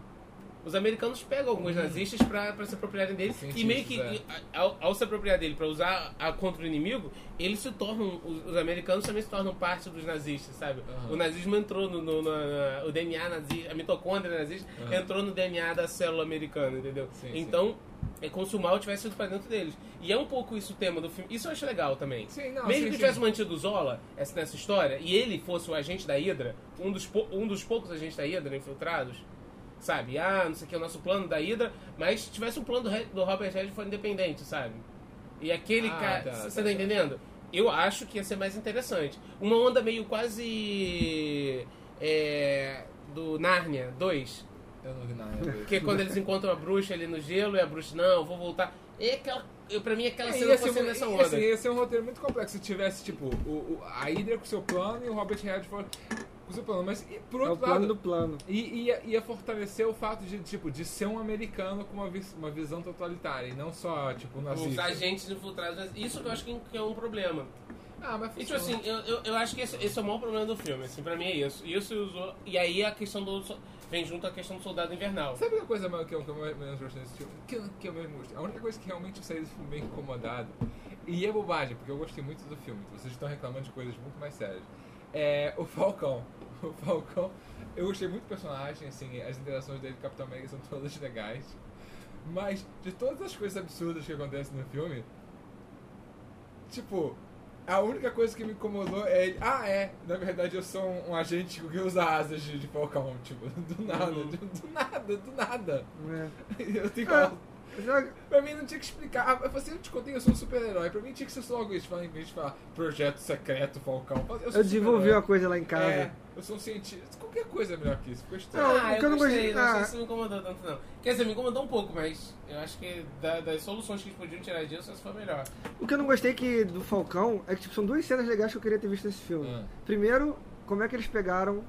os americanos pegam alguns nazistas pra, pra se apropriarem dele. E meio que, Cientistas, e, ao, ao se apropriar dele pra usar a, contra o inimigo, eles se tornam, os, os americanos também se tornam parte dos nazistas, sabe? Aham. O nazismo entrou no, no, na- o D N A nazista, a mitocôndria nazista Aham. entrou no D N A da célula americana, entendeu? Sim, então, é como se o mal tivesse ido pra dentro deles. E é um pouco isso o tema do filme. Isso eu acho legal também. Sim, não, Mesmo sim, que sim. tivesse mantido o Zola essa, nessa história, e ele fosse o agente da Hydra, um dos, pou- um dos poucos agentes da Hydra infiltrados, sabe? Ah, não sei o que, é o nosso plano da Hydra, mas tivesse um plano do, Red- do Robert Redford independente, sabe? E aquele Ah, cara... tá, Você tá, tá, tá. entendendo? Eu acho que ia ser mais interessante. Uma onda meio quase... É, do Narnia dois. Eu não vi nada desse. Porque quando eles encontram a bruxa ali no gelo e a bruxa, não, vou voltar. E aquela, eu, pra mim, aquela cena ia foi ser, nessa ia, onda. ser, ia ser um roteiro muito complexo se tivesse, tipo, o, o, a Hydra com seu plano e o Robert Redford com seu plano. Mas, e, por É o outro plano lado, do plano. i- ia, ia fortalecer o fato de, tipo, de ser um americano com uma, vis, uma visão totalitária e não só, tipo, Os nazista. agentes infiltrados. Isso que eu acho que que é um problema. Ah, mas E tipo assim, eu, eu, eu acho que esse, esse é o maior problema do filme, assim, pra mim é isso. Isso usou. E aí a questão do. so- Vem junto a questão do soldado invernal. Sabe uma coisa que eu, que eu menos gostei desse filme? Que, que eu menos gostei? A única coisa que realmente eu saí desse filme bem incomodado, e é bobagem, porque eu gostei muito do filme, vocês estão reclamando de coisas muito mais sérias, é o Falcão. O Falcão, eu gostei muito do personagem, assim, as interações dele com o Capitão América são todas legais, mas de todas as coisas absurdas que acontecem no filme, tipo, a única coisa que me incomodou é ele. Ah, é, na verdade eu sou um, um agente que usa asas de, de falcão, tipo, do nada, Uhum. do, do nada, do nada. É. Eu tenho Ah, que. já- Pra mim não tinha que explicar. Ah, eu falei assim, eu te contei, eu sou um super-herói. Pra mim tinha que ser só logo isso, em vez de falar Projeto Secreto Falcão. Eu, sou eu desenvolvi super-herói. uma coisa lá em casa. É, eu sou um cientista. Qualquer coisa é melhor que isso, ficou estranho. Não, Ah, o que eu não gostei, gostei- não sei ah. se me incomodou tanto não. Quer dizer, me incomodou um pouco, mas eu acho que da- das soluções que eles podiam tirar disso, essa foi a melhor. O que eu não gostei que, do Falcão é que tipo, são duas cenas legais que eu queria ter visto nesse filme. Ah. Primeiro, como é que eles pegaram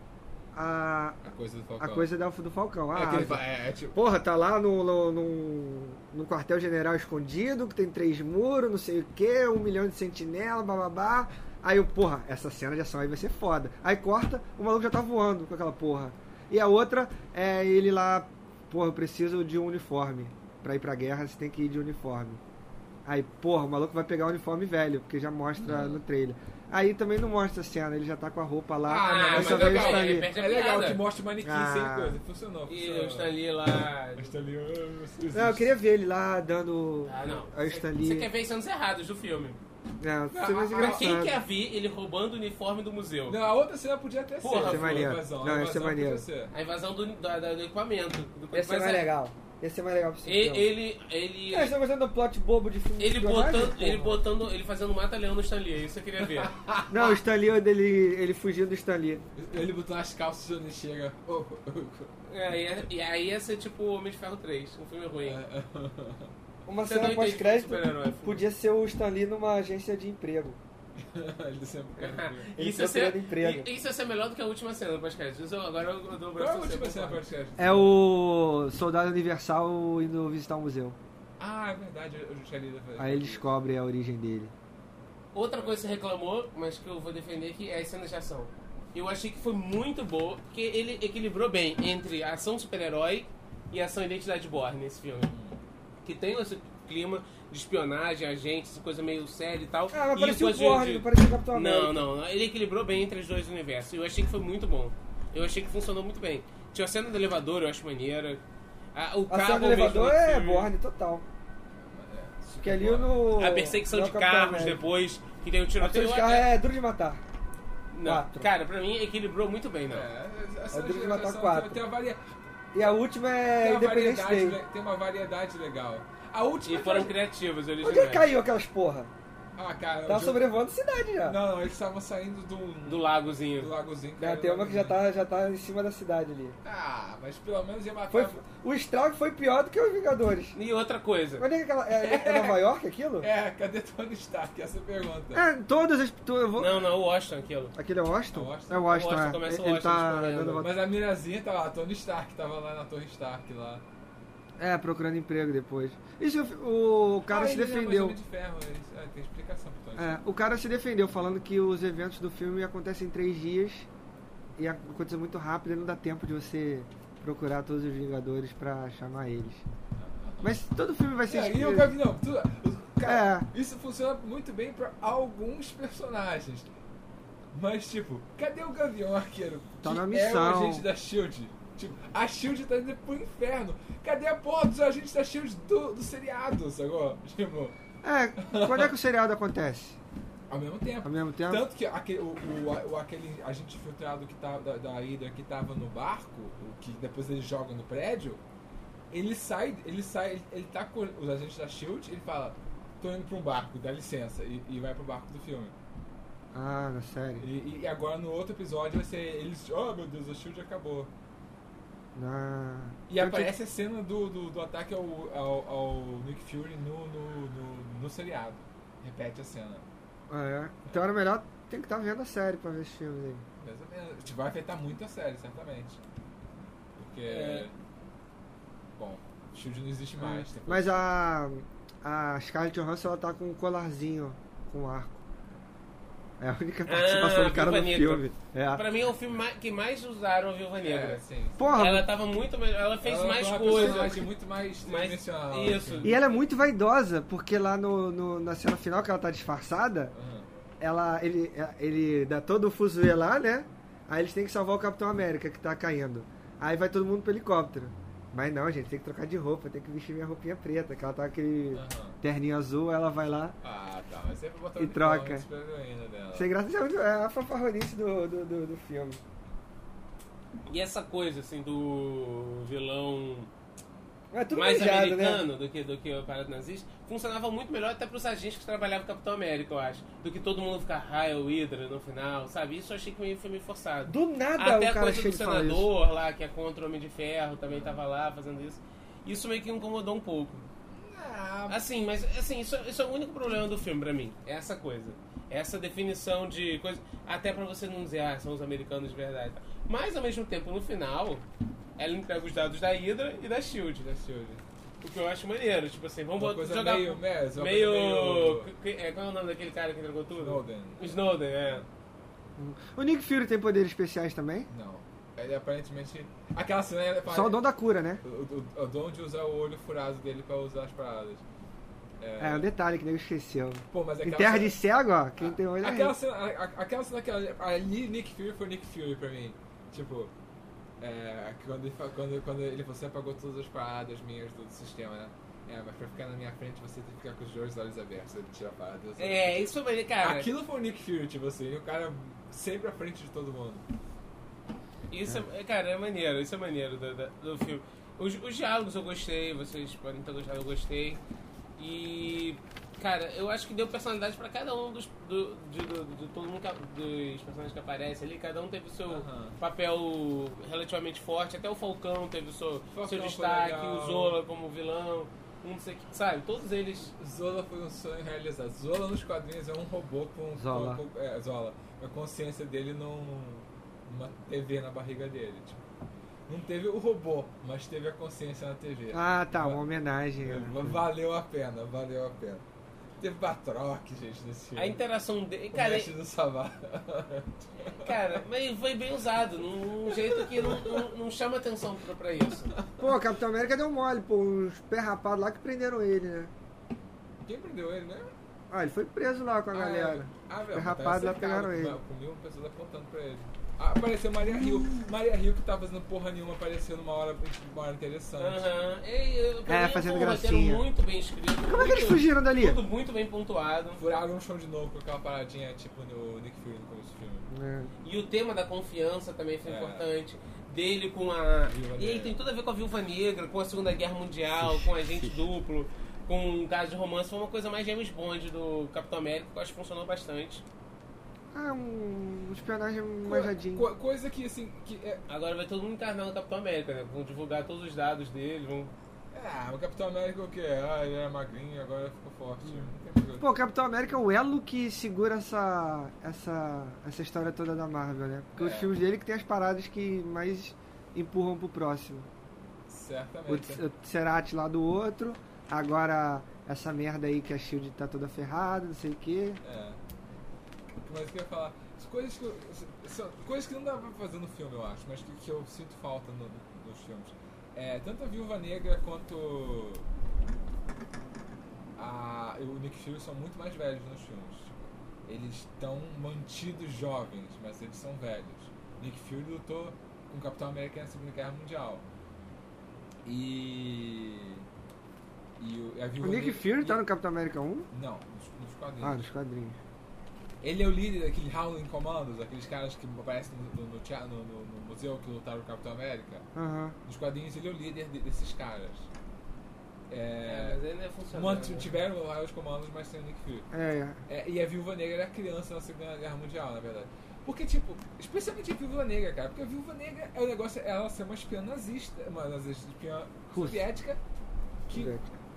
a, A coisa do Falcão. a coisa da, do Falcão. É, a que ele asa. fa- é, é tipo. Porra, tá lá no, no, no, no quartel-general escondido, que tem três muros, não sei o que, um milhão de sentinela, bababá. Aí eu, porra, essa cena de ação aí vai ser foda. Aí corta, o maluco já tá voando com aquela porra. E a outra é ele lá, porra, eu preciso de um uniforme. Pra ir pra guerra você tem que ir de uniforme. Aí, porra, o maluco vai pegar o uniforme velho, porque já mostra no trailer. Aí também não mostra a cena, ele já tá com a roupa lá. Ah, não, aí mas só é vê o legal, Stan ele Lee. perde a É legal piada. que mostra o manequim Ah. sem coisa. Funcionou. E funcionou. o Stan Lee lá... O Stan Lee, ah, Não, eu queria ver ele lá dando Ah, não. a Stan Lee. Você quer ver cenas erradas do filme. É, isso é mais Ah, Pra engraçado. quem quer ver ele roubando o uniforme do museu? Não, a outra cena podia até Porra, ser. ia ser a maneiro. invasão, Não, a ia ser invasão maneiro. podia ser. A invasão do, da- da- do equipamento. Do, Esse é mas mais legal. Esse é mais legal pra você. Ele, ele, ele, É, você tá gostando do plot bobo de filme de ele espionagem, botando, porra? ele botando, ele fazendo mata-leão no Stan Lee, é isso que eu queria ver. Não, o Stan Lee, dele, ele fugiu do Stan Lee. Ele botou as calças quando ele chega. Oh, oh, oh. É, e, e aí ia ser tipo Homem de Ferro três, um filme ruim. É. Uma Você não cena entende pós-crédito super-herói, podia ser o Stan Lee numa agência de emprego. Ele sempre quer. Ele Isso ia, ser, procurando emprego. i- isso ia ser melhor do que a última cena do podcast. Isso eu- agora eu, eu dou o Qual é braço a a última você, cena por favor. podcast? É o Soldado Universal indo visitar um museu. Ah, é verdade, eu já tinha lido. Aí ele descobre a origem dele. Outra coisa que você reclamou, mas que eu vou defender aqui, é as cenas de ação. Eu achei que foi muito boa, porque ele equilibrou bem entre a ação super-herói e a ação Identidade Borne nesse filme. Que tem esse clima de espionagem, agentes, essa coisa meio séria e tal. Ah, mas e parecia o coisa de- Borne, não parecia o Capitão América. Não, não, não. Ele equilibrou bem entre os dois universos. Eu achei que foi muito bom. Eu achei que funcionou muito bem. Tinha a cena do elevador, eu acho maneira. A, o A carro cena do mesmo elevador no é filme. Borne, total. Que ali no... A perseguição no de Capitão carros América. depois, que tem o A perseguição tiroteio. de carro é duro de matar. Não, quatro. cara, pra mim equilibrou muito bem, não. É, essa É Duro de geração Matar tem- quatro. Tem uma, varia... E a última é tem uma Independence variedade, Day. le- tem uma variedade legal. A última. E foram que- criativos, Onde é originais. que caiu aquelas porra? Ah, cara. Tava o jogo- sobrevoando cidade já. Não, não, eles estavam saindo do, Do lagozinho. do lagozinho. Não, caiu tem no uma que já lagozinho. tá, já tá em cima da cidade ali. Ah, mas pelo menos ia matar. Foi, o estrago foi pior do que os Vingadores. E outra coisa. Onde é que aquela. É, é Nova York aquilo? É, cadê Tony Stark? Essa é a pergunta. É, todas as. tu- eu vou- Não, não, o Washington, aquilo. Aquele é Washington? É Washington. É Washington, Washington, é. começa o Ele Washington tá escorrendo. dando volta. Mas a mirazinha tá lá, Tony Stark tava lá na Torre Stark lá. É, procurando emprego depois. Isso o cara ah, se ele não é mais defendeu. Homem de Ferro, ele- é, tem explicação pro Tony. É, o cara se defendeu, falando que os eventos do filme acontecem em três dias e aconteceu muito rápido e não dá tempo de você procurar todos os Vingadores pra chamar eles. Mas todo filme vai ser. É, e escrito- o Gavião, tu, cara, É. isso funciona muito bem pra alguns personagens. Mas, tipo, cadê o Gavião Arqueiro? Tá que na é o missão. agente da SHIELD. Tipo, a SHIELD tá indo pro inferno. Cadê a porra dos agentes da SHIELD do, do seriado, sacou? Tipo, É, quando é que o seriado acontece? ao mesmo tempo. Ao mesmo tempo? Tanto que aquele, o, o, o- aquele agente infiltrado que tava, da, da Hydra que tava no barco, o que depois ele joga no prédio, ele sai, ele sai, ele, ele tá com os agentes da SHIELD, ele fala, tô indo pra um barco, dá licença, e, e vai pro barco do filme. Ah, na série. E, e agora no outro episódio vai ser eles, oh meu Deus, a SHIELD acabou. Na... E aparece a cena do, do, do ataque ao, ao, ao Nick Fury no, no, no, no seriado. Repete a cena. Ah, é. Então era melhor tem que estar vendo a série pra ver esse filme aí. Mais ou menos. Te vai afetar muito a série, certamente. Porque. É. Bom, o Shield não existe mais. depois- Mas a. A Scarlett Johansson ela tá com um colarzinho com arco. É a única participação Ah, do cara no Viúva Negra. filme. É. Pra mim é o filme mais- que mais usaram a Viúva Negra. É, sim. Porra, Ela tava muito melhor, ela fez Ela mais é uma coisas. personagem muito mais Mais- tridimensional. isso. assim. e ela é muito vaidosa, porque lá no, no- na cena final que ela tá disfarçada, Aham. ela, ele, ele dá todo o fuzuê lá, né? Aí eles têm que salvar o Capitão América que tá caindo. Aí vai todo mundo pro helicóptero. Mas não, gente, tem que trocar de roupa, tem que vestir minha roupinha preta, que ela tá com aquele Aham. terninho azul, ela vai lá. Ah, tá. Mas sempre botar E o troca. uniforme super-heroína dela. Sem graça, é a fanfarronice do, do, do, do filme. E essa coisa, assim, do vilão É tudo mais beijado, americano né? do que, do que o parado nazista, funcionava muito melhor até pros agentes que trabalhavam com o Capitão América, eu acho. Do que todo mundo ficar raio, Hydra no final, sabe? Isso eu achei que foi meio forçado. Do nada Até o a cara coisa chega do e fala isso. senador lá, que é contra o Homem de Ferro, também tava lá fazendo isso. Isso meio que incomodou um pouco. Ah, Assim, mas assim, isso, isso é o único problema do filme pra mim. É essa coisa. Essa definição de coisa. Até pra você não dizer, ah, são os americanos de verdade. Mas ao mesmo tempo, no final, ela entrega os dados da Hydra e da Shield. da Shield. O que eu acho maneiro. Tipo assim, vamos Uma botar- coisa jogar. meio- meio- uma meio. coisa meio- que- é, qual é o nome daquele cara que entregou tudo? Snowden. O Snowden, é. O Nick Fury tem poderes especiais também? Não. Ele aparentemente. Aquela cena é. Só o dom da cura, né? O, o, o dom de usar o olho furado dele pra usar as paradas. É, um detalhe que nego esqueceu. Pô, mas Em aquela terra cena- de cego, ó, quem tem olho é Aquela rico. cena, a- a- aquela cena que ela- ali Nick Fury foi Nick Fury pra mim. Tipo, é, quando, ele, fa- quando, quando ele você apagou todas as paradas minhas do sistema, né? É, mas pra ficar na minha frente você tem que ficar com os dois olhos abertos, ele tira a parada. eu sei. É, isso foi, cara. Aquilo foi o Nick Fury, tipo assim, o cara sempre à frente de todo mundo. Isso é, cara, é maneiro, isso é maneiro do, do, do filme. Os, os diálogos eu gostei, vocês podem ter gostado, eu gostei. E, cara, eu acho que deu personalidade pra cada um dos, do, de, do, de todo mundo que, dos personagens que aparecem ali. Cada um teve o seu Aham. papel relativamente forte. Até o Falcão teve o seu, Falcão seu foi destaque, legal. o Zola como vilão, um não sei o que, sabe? Todos eles. Zola foi um sonho realizado. Zola nos quadrinhos é um robô com, Zola. com, com é, Zola. A consciência dele num, numa T V na barriga dele. Tipo, não teve o robô, mas teve a consciência na T V. Ah, tá, uma homenagem. É, valeu a pena, valeu a pena. Teve Batroc, gente, nesse filme. A interação dele. O Cara, mestre do Savá. cara, mas foi bem usado, num jeito que não, não, não chama atenção pra, pra isso. Pô, o Capitão América deu mole, pô, uns pé rapados lá que prenderam ele, né? Quem prendeu ele, né? Ah, ele foi preso lá com a galera. Ah, Foi rapado, lá pegaram ele. Com mil pessoas apontando pra ele. Ah, apareceu Maria Hill. Maria Hill que tava fazendo porra nenhuma, apareceu numa hora, uma hora interessante. Aham. E, pra É, mim, fazendo foi um roteiro gracinha. muito bem escrito. Como é que eles fugiram dali? Tudo muito bem pontuado. Furaram um chão de novo com aquela paradinha tipo no Nick Fury no começo do filme. É. E o tema da confiança também foi É. importante. Dele com a. Viúva E aí Negra. tem tudo a ver com a Viúva Negra, com a Segunda Guerra Mundial, com agente duplo, com um caso de romance. Foi uma coisa mais James Bond do Capitão América, que eu acho que funcionou bastante. Ah, um espionagem Co- manjadinho. co- coisa que assim. Que é, Agora vai todo mundo encarnar no Capitão América, né? Vão divulgar todos os dados dele, vão. ah, o Capitão América o que? Ah, ele era magrinho, agora ficou forte. Não tem coisa. Pô, o Capitão América é o elo que segura essa, essa, essa história toda da Marvel, né? Porque os É. filmes dele que tem as paradas que mais empurram pro próximo. O, Certamente. T- o Cerati lá do outro, agora essa merda aí que a Shield tá toda ferrada, não sei o quê. É. Mas o que eu ia falar? As Coisas que, eu, são coisas que não dá pra fazer no filme, eu acho, mas que, que eu sinto falta no, nos filmes. É, tanto a Viúva Negra quanto a, o Nick Fury são muito mais velhos nos filmes. Tipo, eles estão mantidos jovens, mas eles são velhos. Nick Fury lutou com o Capitão América na Segunda Guerra Mundial. E... e o, a O Viúva Nick Negra- Fury tá e- no Capitão América um? Não, nos, nos quadrinhos. Ah, nos quadrinhos. Ele é o líder daquele Howling Commandos, aqueles caras que aparecem no, no, no, teatro, no, no- no museu que lutaram com o Capitão América. Aham. Nos quadrinhos ele é o líder de- desses caras. É, É, mas ainda é funcionário. mantiveram lá os comandos, mas sem o Nick Fury. É, É, e a Viúva Negra era criança na Segunda Guerra Mundial, na verdade. Porque, tipo, especialmente a Viúva Negra, cara. Porque a Viúva Negra é o negócio, ela ser uma espiã nazista, uma nazista, espiã Russa. soviética, que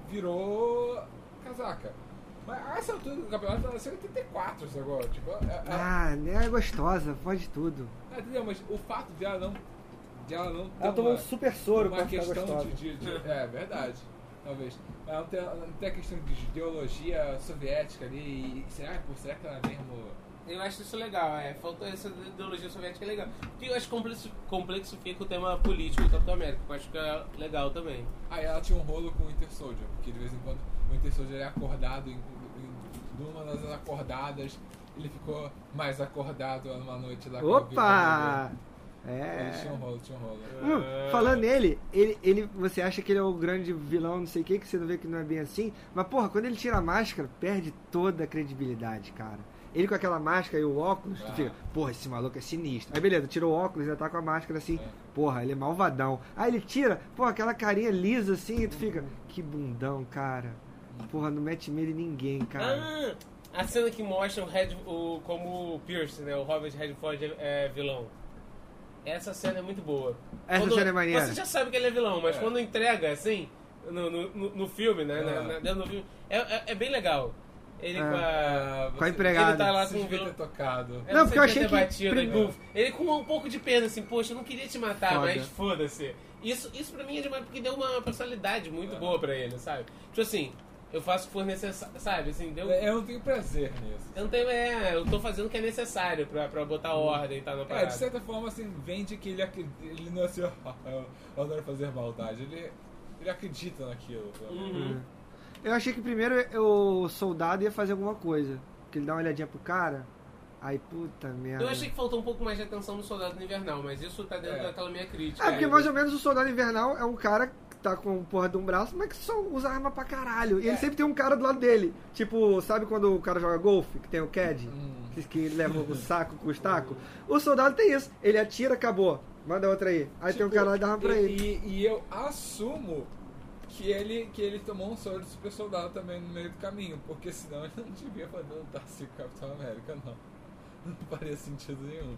virou casaca. Mas a essa altura do campeonato ela nasceu em oitenta e quatro, agora. Tipo, é, é, Ah, né? É gostosa, pode tudo. é, entendeu? Mas o fato de ela não. De ela não ter Ela tomou um uma, super soro uma pra ficar questão gostosa. de, de, de. É verdade. Talvez. Ela não tem, ela não tem a questão de ideologia soviética ali. E será, pô, será que ela é mesmo. Eu acho isso legal, é. Faltou essa ideologia soviética legal. Porque eu acho que complexo, complexifica o tema político do Capitão América, que eu acho que é legal também. Aí ela tinha um rolo com o Winter Soldier, porque de vez em quando o Winter Soldier é acordado, em, em, numa das acordadas, ele ficou mais acordado numa noite lá com a Opa! Viúva É. Negra. Ele tinha um rolo, tinha um rolo. Hum, falando nele, ele, ele, você acha que ele é o grande vilão, não sei o que, que você não vê que não é bem assim. Mas, porra, quando ele tira a máscara, perde toda a credibilidade, cara. Ele com aquela máscara e o óculos, tu Ah. fica, porra, esse maluco é sinistro. Aí beleza, tirou o óculos, já tá com a máscara assim, É. porra, ele é malvadão. Aí ele tira, porra, aquela carinha lisa assim, e tu fica, que bundão, cara. Porra, não mete medo em ninguém, cara. Ah, a cena que mostra o Red, o, como o Pierce, né, o Robert Redford é, é vilão. Essa cena é muito boa. Essa cena é maneira. Você já sabe que ele é vilão, mas É. quando entrega, assim, no, no, no- no filme, né, na- Ah. na- dentro do filme, é, é, é bem legal. Ele É. com a... Com a empregada. Ele tá lá Você com o devia vilão... ter tocado. Eu Não, sei porque eu achei ter que batido prim- em Goof. Ele com um pouco de pena, assim, poxa, eu não queria te matar, Foda. mas foda-se. Isso, isso pra mim é demais, porque deu uma personalidade muito boa pra ele, sabe? Tipo assim, eu faço o que for necessário, sabe? Assim, deu... Eu não tenho prazer nisso. Eu não tenho, é, eu tô fazendo o que é necessário pra, pra botar ordem e tá no É, parada. de certa forma, assim, vende que ele, acri- ele não é assim, ó, eu adoro fazer maldade. Ele, ele acredita naquilo. sabe? Uhum. Eu achei que primeiro o soldado ia fazer alguma coisa. Que ele dá uma olhadinha pro cara, aí puta merda. Eu achei que faltou um pouco mais de atenção no Soldado Invernal, mas isso tá dentro É. daquela minha crítica. É, porque É, mais ou menos o soldado invernal é um cara que tá com porra de um braço, mas que só usa arma pra caralho. E ele É. sempre tem um cara do lado dele. Tipo, sabe quando o cara joga golfe, que tem o Cad? Hum. Que, que leva o saco com os tacos? O soldado tem isso. Ele atira, acabou. Manda outra aí. Aí tem um Tipo, cara lá e dá arma pra e, ele. E, e eu assumo que ele, que ele tomou um soro de super soldado também no meio do caminho, porque senão ele não devia poder lutar assim com o Capitão América, não. Não faria sentido nenhum.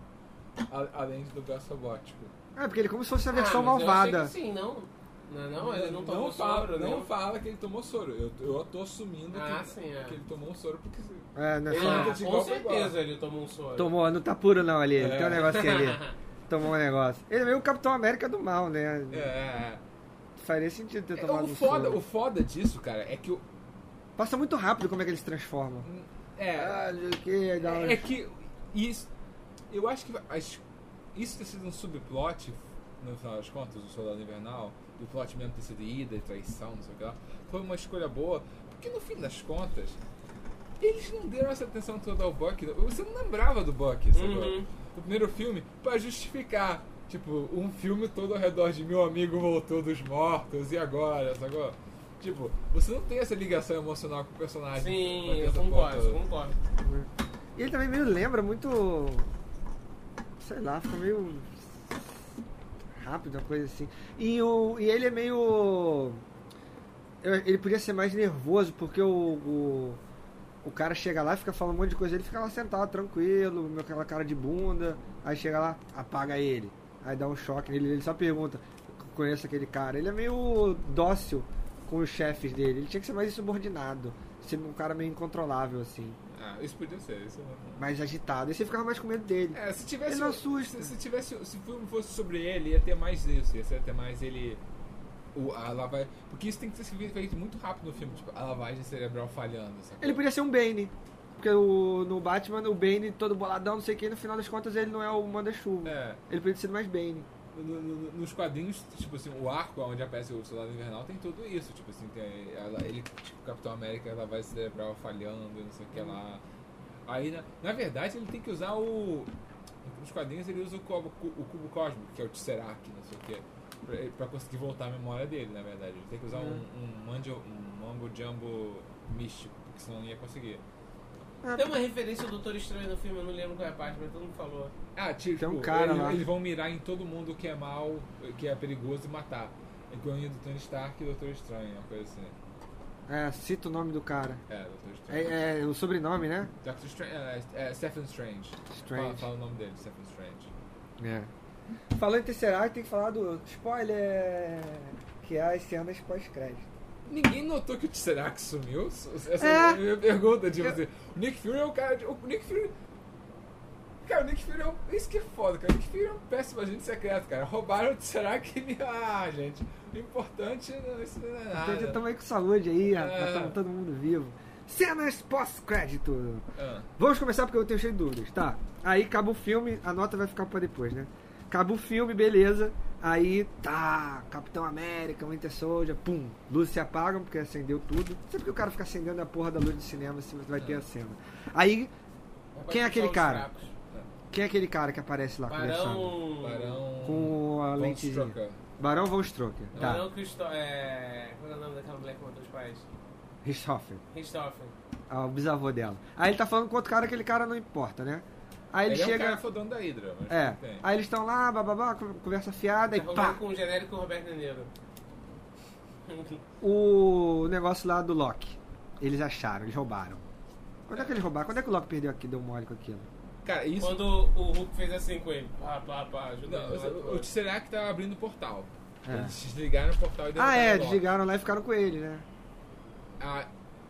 A- além do braço robótico. É, porque ele é como se fosse a Ah, versão mas eu malvada. achei que sim, não. Não, não, ele não tomou fala, soro, não né? fala que ele tomou soro. Eu, eu tô assumindo Ah, que, sim, é. que ele tomou um soro porque. É, não é Ele só- luta Ah, de com igual pra igual. certeza ele tomou um soro. Tomou, não tá puro não ali. É. Tem um negocinho ali. Tomou um negócio. Ele é meio o Capitão América do mal, né? É, é, Faria sentido ter é. tomado O um foda, soro. o foda disso, cara, é que o. Passa muito rápido como é que ele se transforma. É. Ah, não sei o que, dá uma- É, é que isso, eu acho que as- isso ter sido um subplot, no final das contas, do Soldado Invernal, do plot mesmo ter sido ida e traição, não sei o que lá, foi uma escolha boa, porque no fim das contas, eles não deram essa atenção toda ao Bucky. Você não lembrava do Bucky, sabe? Uhum. No primeiro filme, pra justificar, tipo, um filme todo ao redor de meu amigo voltou dos mortos, e agora, sacou? Tipo, você não tem essa ligação emocional com o personagem. pra Sim, ter eu essa concordo, porra eu toda. concordo. E ele também meio lembra muito. Sei lá, fica meio. Rápido, uma coisa assim. E, o, e ele é meio. eu- Ele podia ser mais nervoso, porque o, o, o cara chega lá e fica falando um monte de coisa. Ele fica lá sentado, tranquilo, com aquela cara de bunda. Aí chega lá, apaga ele. Aí dá um choque nele. Ele só pergunta: conheço aquele cara. Ele é meio dócil com os chefes dele. Ele tinha que ser mais insubordinado. Ser um cara meio incontrolável, assim. Ah, isso podia ser, isso não. Mais agitado. E você ficava mais com medo dele. É, se tivesse. Ele não assusta. Se, se tivesse. Se o filme fosse sobre ele, ia ter mais isso. Ia ter mais ele. O, a lavagem. Porque isso tem que ser feito muito rápido no filme, tipo, a lavagem cerebral falhando. Sacou? Ele podia ser um Bane. Porque o, no Batman, o Bane todo boladão, não sei o que, no final das contas ele não é o manda-chuva. É. Ele podia ser mais Bane. No- no- nos quadrinhos, tipo assim, o arco onde aparece o Soldado Invernal tem tudo isso. Tipo assim, tem ela, ele, tipo, o Capitão América, a lavagem cerebral falhando, não sei o que lá. Aí, na, na verdade, ele tem que usar o. Nos quadrinhos ele usa o cubo, o cubo cósmico, que é o Tesseract, não sei o que, pra, pra conseguir voltar a memória dele, na verdade. Ele tem que usar um, um, manjo, um mambo jumbo místico, porque senão não ia conseguir. Tem uma referência ao Doutor Estranho no filme, eu não lembro qual é a parte, mas todo mundo falou. Ah, tipo, Tem um cara eles, lá. eles vão mirar em todo mundo que é mal, que é perigoso e matar. igualinho do Tony Stark e Doutor Estranho, uma coisa assim. É, cita o nome do cara. É, Doutor Estranho. É, é o sobrenome, né? Doctor Strange, é, é Stephen Strange. Strange. Fala, fala o nome dele, Stephen Strange. É. Falando em Tesseract, tem que falar do spoiler, que é as cenas pós-crédito. Ninguém notou que o Tesseract sumiu? Essa É. é a minha pergunta, tipo Eu- assim, o Nick Fury é o cara... de- O Nick Fury... Cara, o Nick Fury é um... Isso que é foda, cara. O Nick Fury é um péssimo agente secreto, cara. Roubaram o Tesseract e... Ah, gente, o importante não, isso não é Então nada. já estamos aí com saúde aí, É. rapaz, estamos todo mundo vivo. Cenas pós-crédito. Ah. Vamos começar porque eu tenho cheio de dúvidas, tá? Aí acaba o filme, a nota vai ficar pra depois, né? Acaba o filme, beleza. Aí, tá, Capitão América, Winter Soldier, pum, luzes se apagam porque acendeu tudo. Sempre que o cara fica acendendo a porra da luz do cinema, você vai ter a cena. Aí, Vai quem é aquele puxar os cara? fracos. quem é aquele cara que aparece lá conversando? Barão... Barão... Com a Von lentezinha. Strucker. Barão Von Strucker, tá. Barão Christo... É... Qual é o nome daquela mulher que matou os pais? Richthofen, Richthofen. ah, o bisavô dela. Aí ele tá falando com outro cara, aquele cara não importa, né? Aí ele, Ele é um chega... cara fodão da Hydra, mas É, tudo bem. aí eles estão lá, bababá, conversa fiada e Tá pá, rolando com o genérico Roberto De Niro. o negócio lá do Loki. Eles acharam, eles roubaram. Quando é que eles roubaram? Quando é que o Loki perdeu aqui, deu mole com aquilo? Cara, isso... Quando o Hulk fez assim com ele. Pá, pá, pá, ajuda Não, ele. o, o Tesseract tava abrindo o portal. É. Eles desligaram o portal e Ah, derrotaram é, o Loki. desligaram lá e ficaram com ele, né? Ah,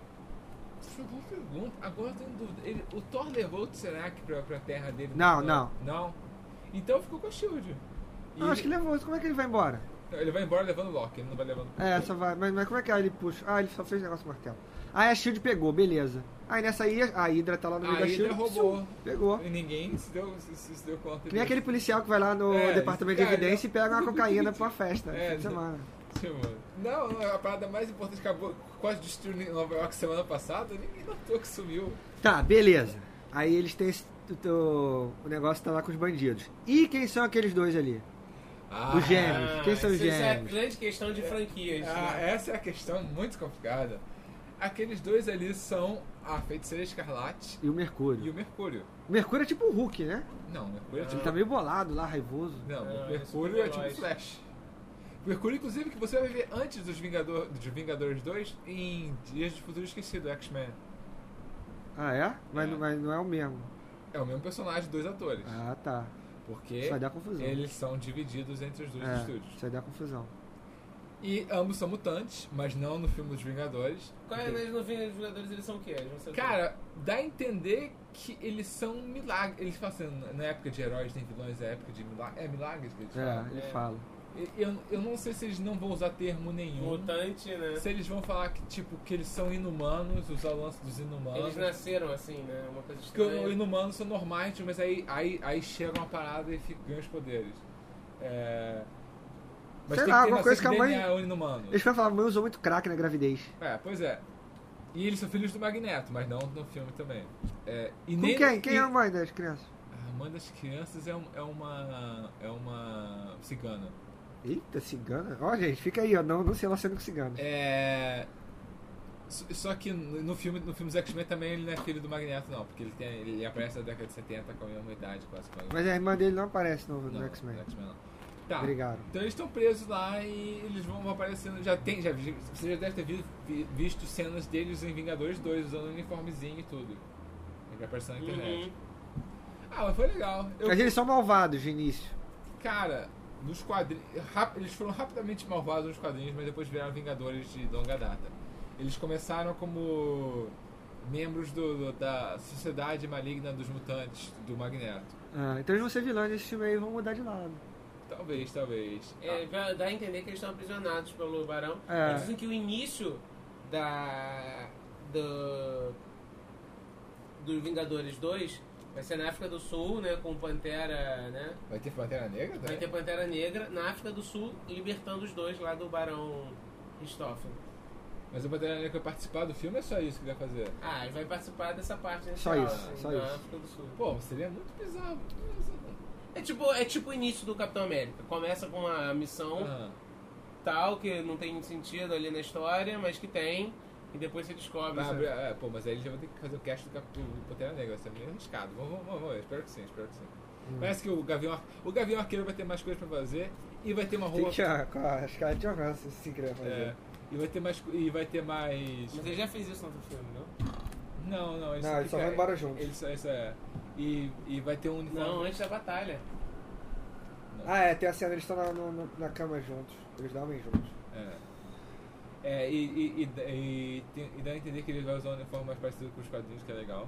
isso é uma boa pergunta. Agora eu tenho dúvida. Ele, o Thor levou o Tesseract pra, pra terra dele? Não, não. Não? Então ficou com a Shield. E Não, acho que levou, como é que ele vai embora? Não, ele vai embora levando o Loki, ele não vai levando... É, só vai, mas, mas como é que é? Ele puxa? Ah, ele só fez negócio com o martelo. Aí a Shield pegou, beleza. Aí nessa aí, a Hydra tá lá no meio A da Hydra Shield. roubou. psiu, Pegou. E ninguém se deu, se, se, se deu conta Que nem disso. aquele policial que vai lá no É, departamento cara, de evidência e pega uma cocaína pra uma festa. É, fim de semana. Tipo, não, não, a parada mais importante que acabou quase destruindo Nova York semana passada, ninguém notou que sumiu. Tá, beleza. Aí eles têm esse, o, o negócio tá lá com os bandidos. E quem são aqueles dois ali? Ah, Os gêmeos. Quem são os isso, isso é gêmeos? grande questão de franquias. Ah, né? essa é a questão muito complicada. Aqueles dois ali são a Feiticeira Escarlate E o Mercúrio. e o Mercúrio. O Mercúrio é tipo o Hulk, né? Não, o Mercúrio é Ele tipo... tá meio bolado lá, raivoso. Não, Ah, o Mercúrio é tipo super-heróis. Flash. O Mercúrio, inclusive, que você vai ver antes dos, Vingador, dos Vingadores dois em Dias de Futuro Esquecido, X-Men. Ah, é? Mas, É. não- mas não é o mesmo. É o mesmo personagem, dois atores. Ah, tá. Porque Isso vai dar confusão. eles são divididos entre os dois É, estúdios. isso vai dar confusão. E ambos são mutantes, mas não no filme dos Vingadores. Qual é, mas no fim dos Vingadores eles são o quê? Eles vão ser o quê? Cara, dá a entender que eles são milagres. Eles falam assim, na época de heróis nem vilões, é época de milagres. É milagres que eles É, falam. ele É. fala. E- Eu, eu não sei se eles não vão usar termo nenhum. Mutante, né? Se eles vão falar que, tipo, que eles são inumanos, usar o lance dos inumanos. Eles nasceram assim, né? Uma coisa Porque os estranha. inumanos são normais, mas aí, aí, aí chega uma parada e fica, ganha os poderes. É... Mas Sei tem lá, que ter uma coisa nascido que a D mãe- N A inumano. Eles vão falar, mãe usou muito crack na gravidez. É, pois é. E eles são filhos do Magneto, mas não no filme também. É, e Com nem, quem? Quem e- é a mãe das crianças? A mãe das crianças é, um- é uma. É uma cigana. Eita, cigana. Ó, gente, fica aí, ó. Não, não se relaciona com cigano. É. s- Só que no no filme, no filme dos X-Men também ele não é filho do Magneto, não, porque ele, tem, ele aparece na década de setenta com a mesma idade, quase quase. Mas a irmã dele não aparece no, no Não, X-Men. no X-Men não. Tá. Obrigado. Então eles estão presos lá e eles vão aparecendo. Já tem, já, vi- você já deve ter vi- vi- visto cenas deles em Vingadores dois, usando um uniformezinho e tudo. Ele vai aparecendo na internet. Uhum. Ah, mas foi legal. Eu- Mas eles são malvados de início. Cara, nos quadrinhos. Eles foram rapidamente malvados nos quadrinhos, mas depois viraram Vingadores de longa data. Eles começaram como membros do, do- da Sociedade Maligna dos Mutantes, do Magneto. Ah, então eles vão ser vilões desse filme aí e vão mudar de lado. Talvez, talvez. É, pra dar a entender que eles estão aprisionados pelo Barão. É. Eles dizem que o início da. do. do Vingadores dois vai ser na África do Sul, né? Com Pantera, né? Vai ter Pantera Negra? Vai ter Pantera Negra na África do Sul, libertando os dois lá do Barão Richthofen. Mas o Pantera Negra vai participar do filme, é só isso que ele vai fazer? Ah, ele vai participar dessa parte Só inicial, isso, assim, só da isso. África do Sul. Pô, seria muito bizarro. É tipo, é tipo o início do Capitão América. Começa com uma missão Ah, tal, que não tem sentido ali na história, mas que tem. e depois você descobre. Vai sabe? abrir- é, pô, mas aí eles vão ter que fazer o cast do, Cap- do Pantera Negra, vai ser meio arriscado. Vamos, vamos, vamos ver, espero que sim, espero que sim. Hum. Parece que o Gavião, Ar- o Gavião Arqueiro vai ter mais coisas pra fazer e vai ter uma Tem roupa. que a, com a Scarlett Johansson se querer fazer. É, e vai ter mais. E vai ter mais. Mas ele já fez isso no outro filme, não? Não, não, Não, eles só vão embora juntos. Eles só, isso é. E, e vai ter um uniforme. Não, antes da batalha. Ah, é, tem a cena, eles estão na, no- na cama juntos. Eles dormem juntos. É. É, e, e, e, e, tem- e dá a entender que ele vai usar um uniforme mais parecido com os quadrinhos, que é legal.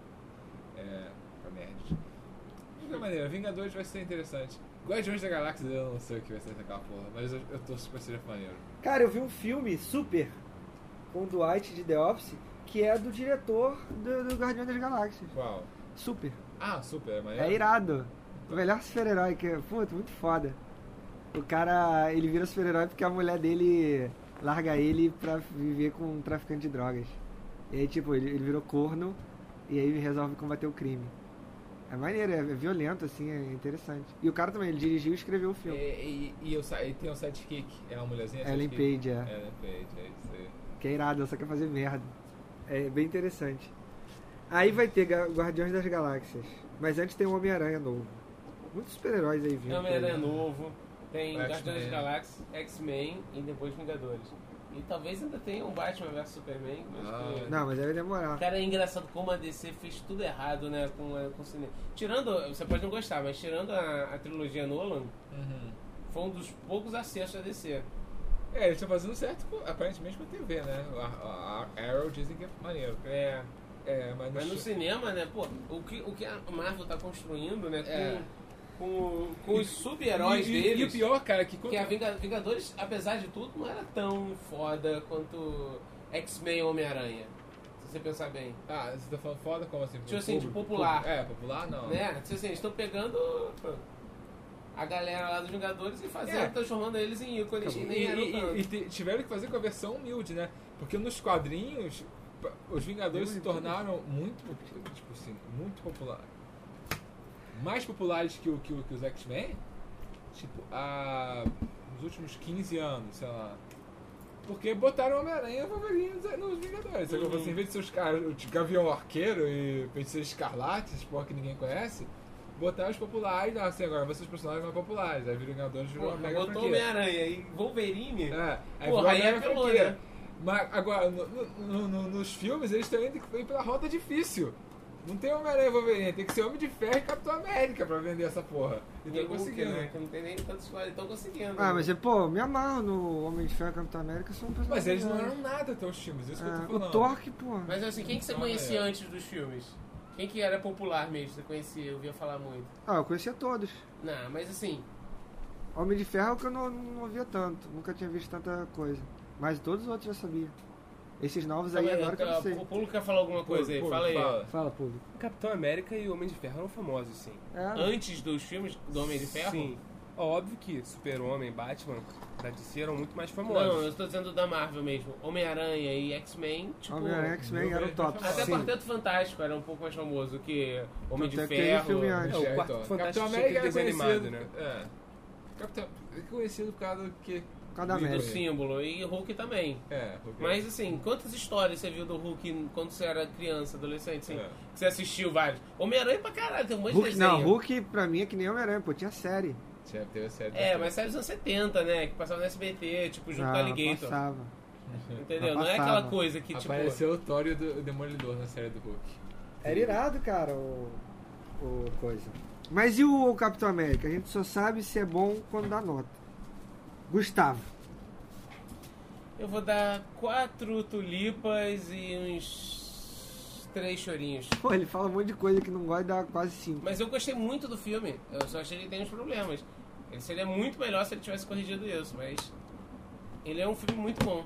É. Pra merda. De qualquer maneira, Vingadores vai ser interessante. Guardiões da Galáxia eu não sei o que vai ser daquela porra, mas eu, eu torço pra ser maneiro. Cara, eu vi um filme super com o Dwight de The Office, que é do diretor do, do Guardião das Galáxias. Qual? Super. Ah, super, é maneiro. É irado. O melhor super-herói, que é, puta, muito foda. O cara, ele vira super-herói porque a mulher dele larga ele pra viver com um traficante de drogas. E aí, tipo, ele, ele virou corno e aí resolve combater o crime. É maneiro, é, é violento, assim, é interessante. E o cara também, ele dirigiu e escreveu o E, filme. e, e, eu, sa- e tem um sidekick, é uma mulherzinha Ellen sidekick? Page, é. Ellen Page, é isso aí. Que é irado, ela só quer fazer merda. É bem interessante. Aí vai ter Ga- Guardiões das Galáxias. Mas antes tem o Homem-Aranha novo. Muitos super-heróis aí vindo. Tem Homem-Aranha novo, tem X-Men. Guardiões das Galáxias, X-Men e depois Vingadores. E talvez ainda tenha um Batman versus Superman. Mas Ah, que... Não, mas aí vai demorar. Cara, é engraçado como a D C fez tudo errado, né, com, a- com o cinema. Tirando, você pode não gostar, mas tirando a, a trilogia Nolan, Uhum. foi um dos poucos acertos da D C. É, eles estão fazendo certo, com- aparentemente, com a T V, né? A, a, a Arrow dizem que é maneiro. É, É, mas, mas no no cinema, né, pô, o que, o que a Marvel tá construindo, né, com, É. com, com os sub-heróis e, e, deles... E o pior, cara, é que quando... Que a Vinga- Vingadores, apesar de tudo, não era tão foda quanto X-Men e Homem-Aranha. Se você pensar bem. Ah, você tá falando foda como assim? Tipo assim, de Público? popular. É, popular não. Né? Tipo assim, eles estão pegando pô, a galera lá dos Vingadores e fazendo, É. transformando eles em ícones. E E, nem eram e- tanto. e- e te- tiveram que fazer com a versão humilde, né? Porque nos quadrinhos, pa- os Vingadores se tornaram muito, tipo assim, muito populares. Mais populares que, o, que, o- que os X-Men, tipo, há, nos últimos quinze anos, sei lá. Porque botaram Homem-Aranha e Wolverine nos- nos Vingadores. Uhum. Você, em vez de ser os caras, o Gavião Arqueiro e Feiticeiro Escarlate, esse porra que ninguém conhece, botaram os populares, ah, assim, agora vão ser os personagens mais populares. Aí virou Vingadores virou Porra, uma mega botou franquia. Homem-Aranha e Wolverine. É, aí Porra, virou aí uma mega apelou, franquia. né? Mas agora, no- no- no- nos filmes, eles estão indo indo pela rota difícil. Não tem Homem-Aranha e Wolverine, tem que ser Homem de Ferro e Capitão América pra vender essa porra. E E estão o Hulk, conseguindo. né? Que não tem nem tanta história. Estão conseguindo. Ah, mas, pô, me amarro no Homem de Ferro e Capitão América, são personagens. Mas eles não legais. eram nada até os filmes, isso que eu Ah, tô o falando. Thor, que, pô. Mas assim, quem que você Ah, conhecia é. antes dos filmes? Quem que era popular mesmo? Você conhecia, eu ouvia falar muito. Ah, eu conhecia todos. Não, mas assim, Homem de Ferro é o que eu não, não via tanto. Nunca tinha visto tanta coisa. Mas todos os outros eu já sabia. Esses novos aí, agora que eu não sei. o Paulo quer falar alguma coisa aí, Pô, fala aí. fala. Fala, público. O Capitão América e o Homem de Ferro eram famosos, sim. É, Antes dos filmes do Homem de Ferro? Sim. Óbvio que Super-Homem, Batman, da D C eram muito mais Não, famosos. eu estou dizendo da Marvel mesmo. Homem-Aranha e X-Men, tipo... Homem-Aranha e X-Men eram top. Até Sim. Quarteto Fantástico era um pouco mais famoso que Homem de Tanto é que teve Ferro. filme antes. É, o É, Quarto então, Fantástico Capitão tinha América aquele é desenho conhecido, animado, né? É. Capitão é conhecido por causa do que... Por causa da Do América. símbolo. E Hulk também. É, porque... Mas assim, quantas histórias você viu do Hulk quando você era criança, adolescente, assim? É. Que você assistiu vários? Homem-Aranha pra caralho, tem um monte de Hulk, desenho. não, Hulk pra mim é que nem Homem-Aranha, pô, tinha série. Tinha, teve a série É, da- mas série dos anos setenta, né? Que passava no S B T, tipo, junto Ah, com a Alligator. passava. Entendeu? Não Não é passava. aquela coisa que, tipo... Apareceu o Thor e o do- o Demolidor na série do Hulk. Era irado, cara, o, o coisa. Mas e o Capitão América? A gente só sabe se é bom quando dá nota. Gustavo. Eu vou dar quatro tulipas e uns três chorinhos. Pô, ele fala um monte de coisa que não gosta e dá quase cinco. Mas eu gostei muito do filme. Eu só achei que ele tem uns problemas. Ele seria muito melhor se ele tivesse corrigido isso, mas... Ele é um filme muito bom.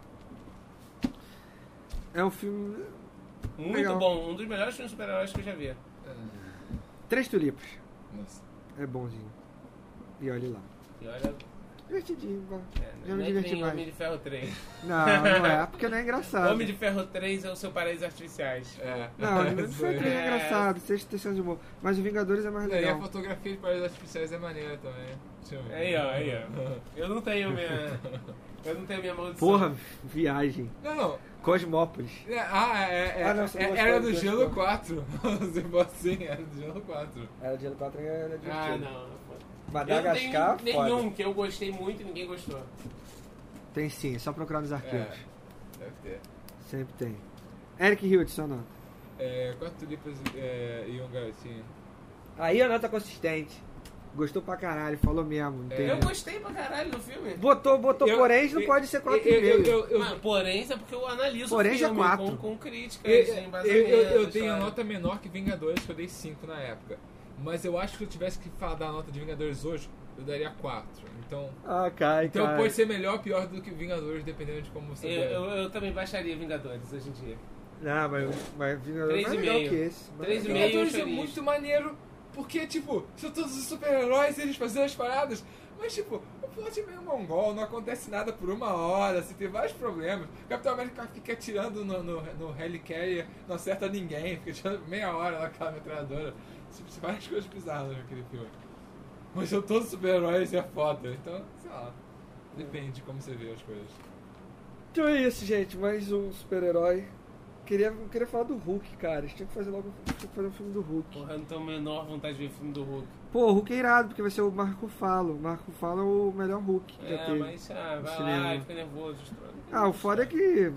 É um filme... Muito Legal. bom. Um dos melhores filmes de super-heróis que eu já vi. Três tulipas. Nossa. É bonzinho. E olha lá. E olha... Divertidinho, pô. É, Já não me é diverti que nem mais. Homem de Ferro três. Não, não é, porque não é engraçado. Homem de Ferro três é o seu Paraíso Artificiais. É. Não, Homem de Isso Ferro aí. três é engraçado, vocês têm senso de humor. Mas o Vingadores é mais Não, e a legal. fotografia de Paraísos Artificiais é maneira também. Deixa eu ver. Aí, ó, aí, ó. Eu não tenho minha... Eu não tenho minha maldição. Porra, viagem. Não, não. Cosmópolis. É, ah, é, é, Ah, não, você não é- gostou era do do Cosmópolis. Gelo quatro. Se for assim, era do Gelo quatro. Era o Gelo quatro, era divertido. Ah, não. não foi. Madagascar, eu não tenho foda. nenhum que eu gostei muito e ninguém gostou. Tem sim, é só procurar nos arquivos. É, deve ter. Sempre tem. Eric Hill, sua nota. É, quatro tulipas é, e um garotinho. Aí a nota consistente. Gostou pra caralho, falou mesmo. É. Entendeu? Eu gostei pra caralho do filme. Botou, botou Eu- porém, não eu- pode ser eu- quatro eu- eu- vírgula cinco. eu- eu- Mas, porém, isso é porque eu analiso Porém, o já é filme quatro. com, com críticas, Eu, sem eu, embasamento. eu, eu tenho a história. nota menor que Vingadores, que eu dei cinco na época. Mas eu acho que se eu tivesse que falar da nota de Vingadores hoje, eu daria quatro. Então, Ah, cai, então cai. pode ser melhor ou pior do que Vingadores, dependendo de como você Eu, der. eu, eu também baixaria Vingadores hoje em dia. Não, mas, mas Vingador é Três mais e legal meio. que esse. mais Três e legal. meio. Vingadores é feliz. muito maneiro, porque, tipo, são todos os super-heróis, eles fazendo as paradas. Mas, tipo, o plot é meio mongol, não acontece nada por uma hora, assim, tem vários problemas. O Capitão América fica atirando no, no, no Helicarrier, não acerta ninguém, fica atirando meia hora naquela metralhadora. Tipo, várias coisas bizarras naquele filme. Mas são todos super-heróis e é foda, então, sei lá. Depende de como você vê as coisas. Então é isso, gente. Mais um super-herói. Queria, queria falar do Hulk, cara. Eles tinham que fazer logo tinha que fazer um filme do Hulk. Porra, eu não tenho a menor vontade de ver filme do Hulk. Pô, o Hulk é irado, porque vai ser o Marco Falo. O Marco Falo é o melhor Hulk que já É, teve. mas ah, vai cinema. lá e fica nervoso. destrói. Ah, o foda é que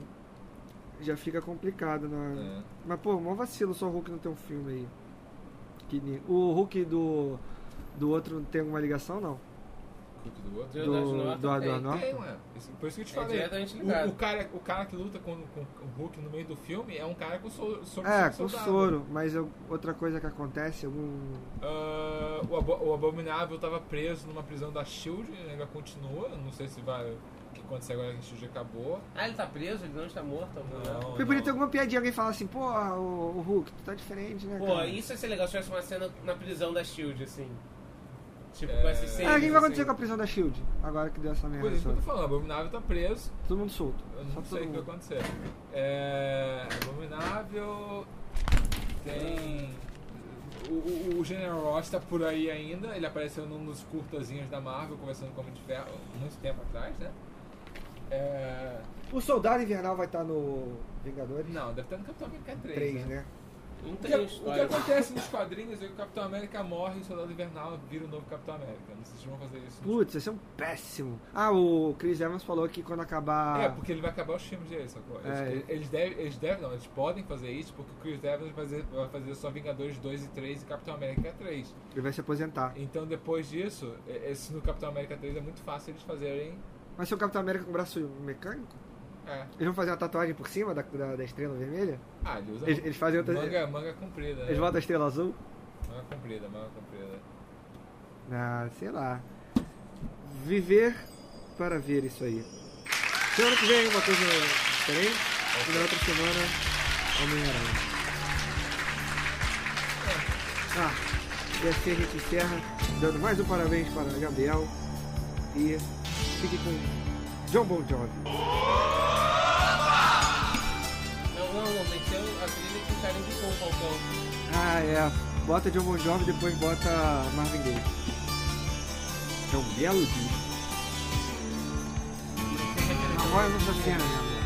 já fica complicado, né? É. Mas, pô, mó vacilo só o Hulk não ter um filme aí. Que ni- O Hulk do, do outro tem alguma ligação, não? Hulk do outro. Do- Do, Edward do Norton Edward tem, Norton? Tem, ué. Isso- Por isso que eu te É falei. diretamente O, ligado. o cara, o cara que luta com, com o Hulk no meio do filme é um cara com soro. soro É, com soldado. soro. Mas eu- outra coisa que acontece, algum... Ah, o, Abo- o Abominável tava preso numa prisão da Shield, ainda continua. Não sei se vai. O que aconteceu agora que a Shield acabou. Ah, ele tá preso? Ele não está morto? Não, Porque podia ter não. alguma piadinha, alguém falar assim, pô, o, o Hulk, tu tá diferente, né, Pô, cara? isso ia ser legal se tivesse uma cena na prisão da SHIELD, assim. Tipo, É. com essas cenas. Ah, o que vai acontecer assim. com a prisão da SHIELD? Agora que deu essa merda Por isso que eu toda. tô falando, o Abominável tá preso. Todo mundo solto. Eu Só não todo sei o que vai mundo. acontecer. É. Abominável. Tem. O, o, o General Ross tá por aí ainda. Ele apareceu num dos curtazinhos da Marvel, conversando com o Homem de Ferro muito tempo atrás, né? É. O Soldado Invernal vai estar no Vingadores? Não, deve estar no Capitão América três, três, né? né? Não O que, tem o que história. acontece nos quadrinhos é que o Capitão América morre e o Soldado Invernal vira o novo Capitão América. Não sei se vão fazer isso. nos- Putz, esse é um péssimo. Ah, o Chris Evans falou que quando acabar... É, porque ele vai acabar os filmes deles, sacou? Eles, É. eles, devem, eles devem, não, eles podem fazer isso porque o Chris Evans vai fazer, vai fazer só Vingadores dois e três e Capitão América três. Ele vai se aposentar. Então depois disso, e- esse no Capitão América três é muito fácil eles fazerem. Vai ser o Capitão América com braço mecânico? É. Eles vão fazer uma tatuagem por cima da, da, da estrela vermelha? Ah, ele usa Eles, eles fazem outra... manga, manga comprida. Eles né? botam a estrela azul? Manga comprida, manga comprida. Ah, sei lá. Viver para ver isso aí. Semana que vem uma coisa diferente. E na outra semana, Homem-Aranha. Ah, e assim a gente encerra, dando mais um parabéns para Gabriel. E fique com John Bon Jovi. Não, não, não. Tem que ser a trilha que o cara indicou, o Falcão. Ah, é. Bota John Bon Jovi e depois bota Marvin Gaye. É um belo disco. Agora vamos pra cena, né, amor?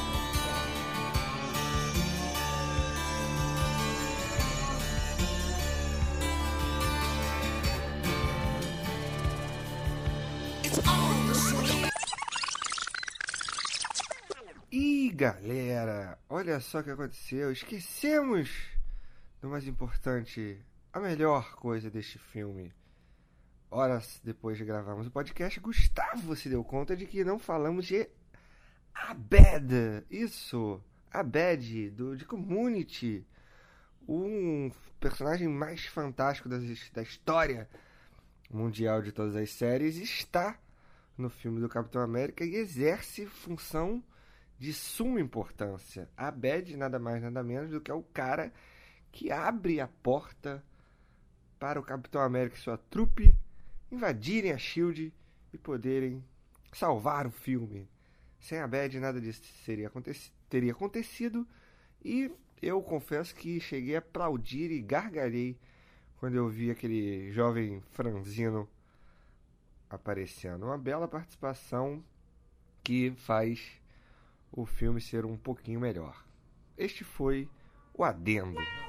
Ih, galera, olha só o que aconteceu. Esquecemos do mais importante, a melhor coisa deste filme. Horas depois de gravarmos o podcast, Gustavo se deu conta de que não falamos de Abed. Isso, Abed, do, de Community. Um personagem mais fantástico das, da história mundial de todas as séries. Está no filme do Capitão América e exerce função de suma importância. Abed nada mais nada menos do que é o cara que abre a porta para o Capitão América e sua trupe invadirem a SHIELD e poderem salvar o filme. Sem Abed nada disso seria aconteci- teria acontecido e eu confesso que cheguei a aplaudir e gargalhei quando eu vi aquele jovem franzino aparecendo. Uma bela participação que faz o filme ser um pouquinho melhor. Este foi o adendo.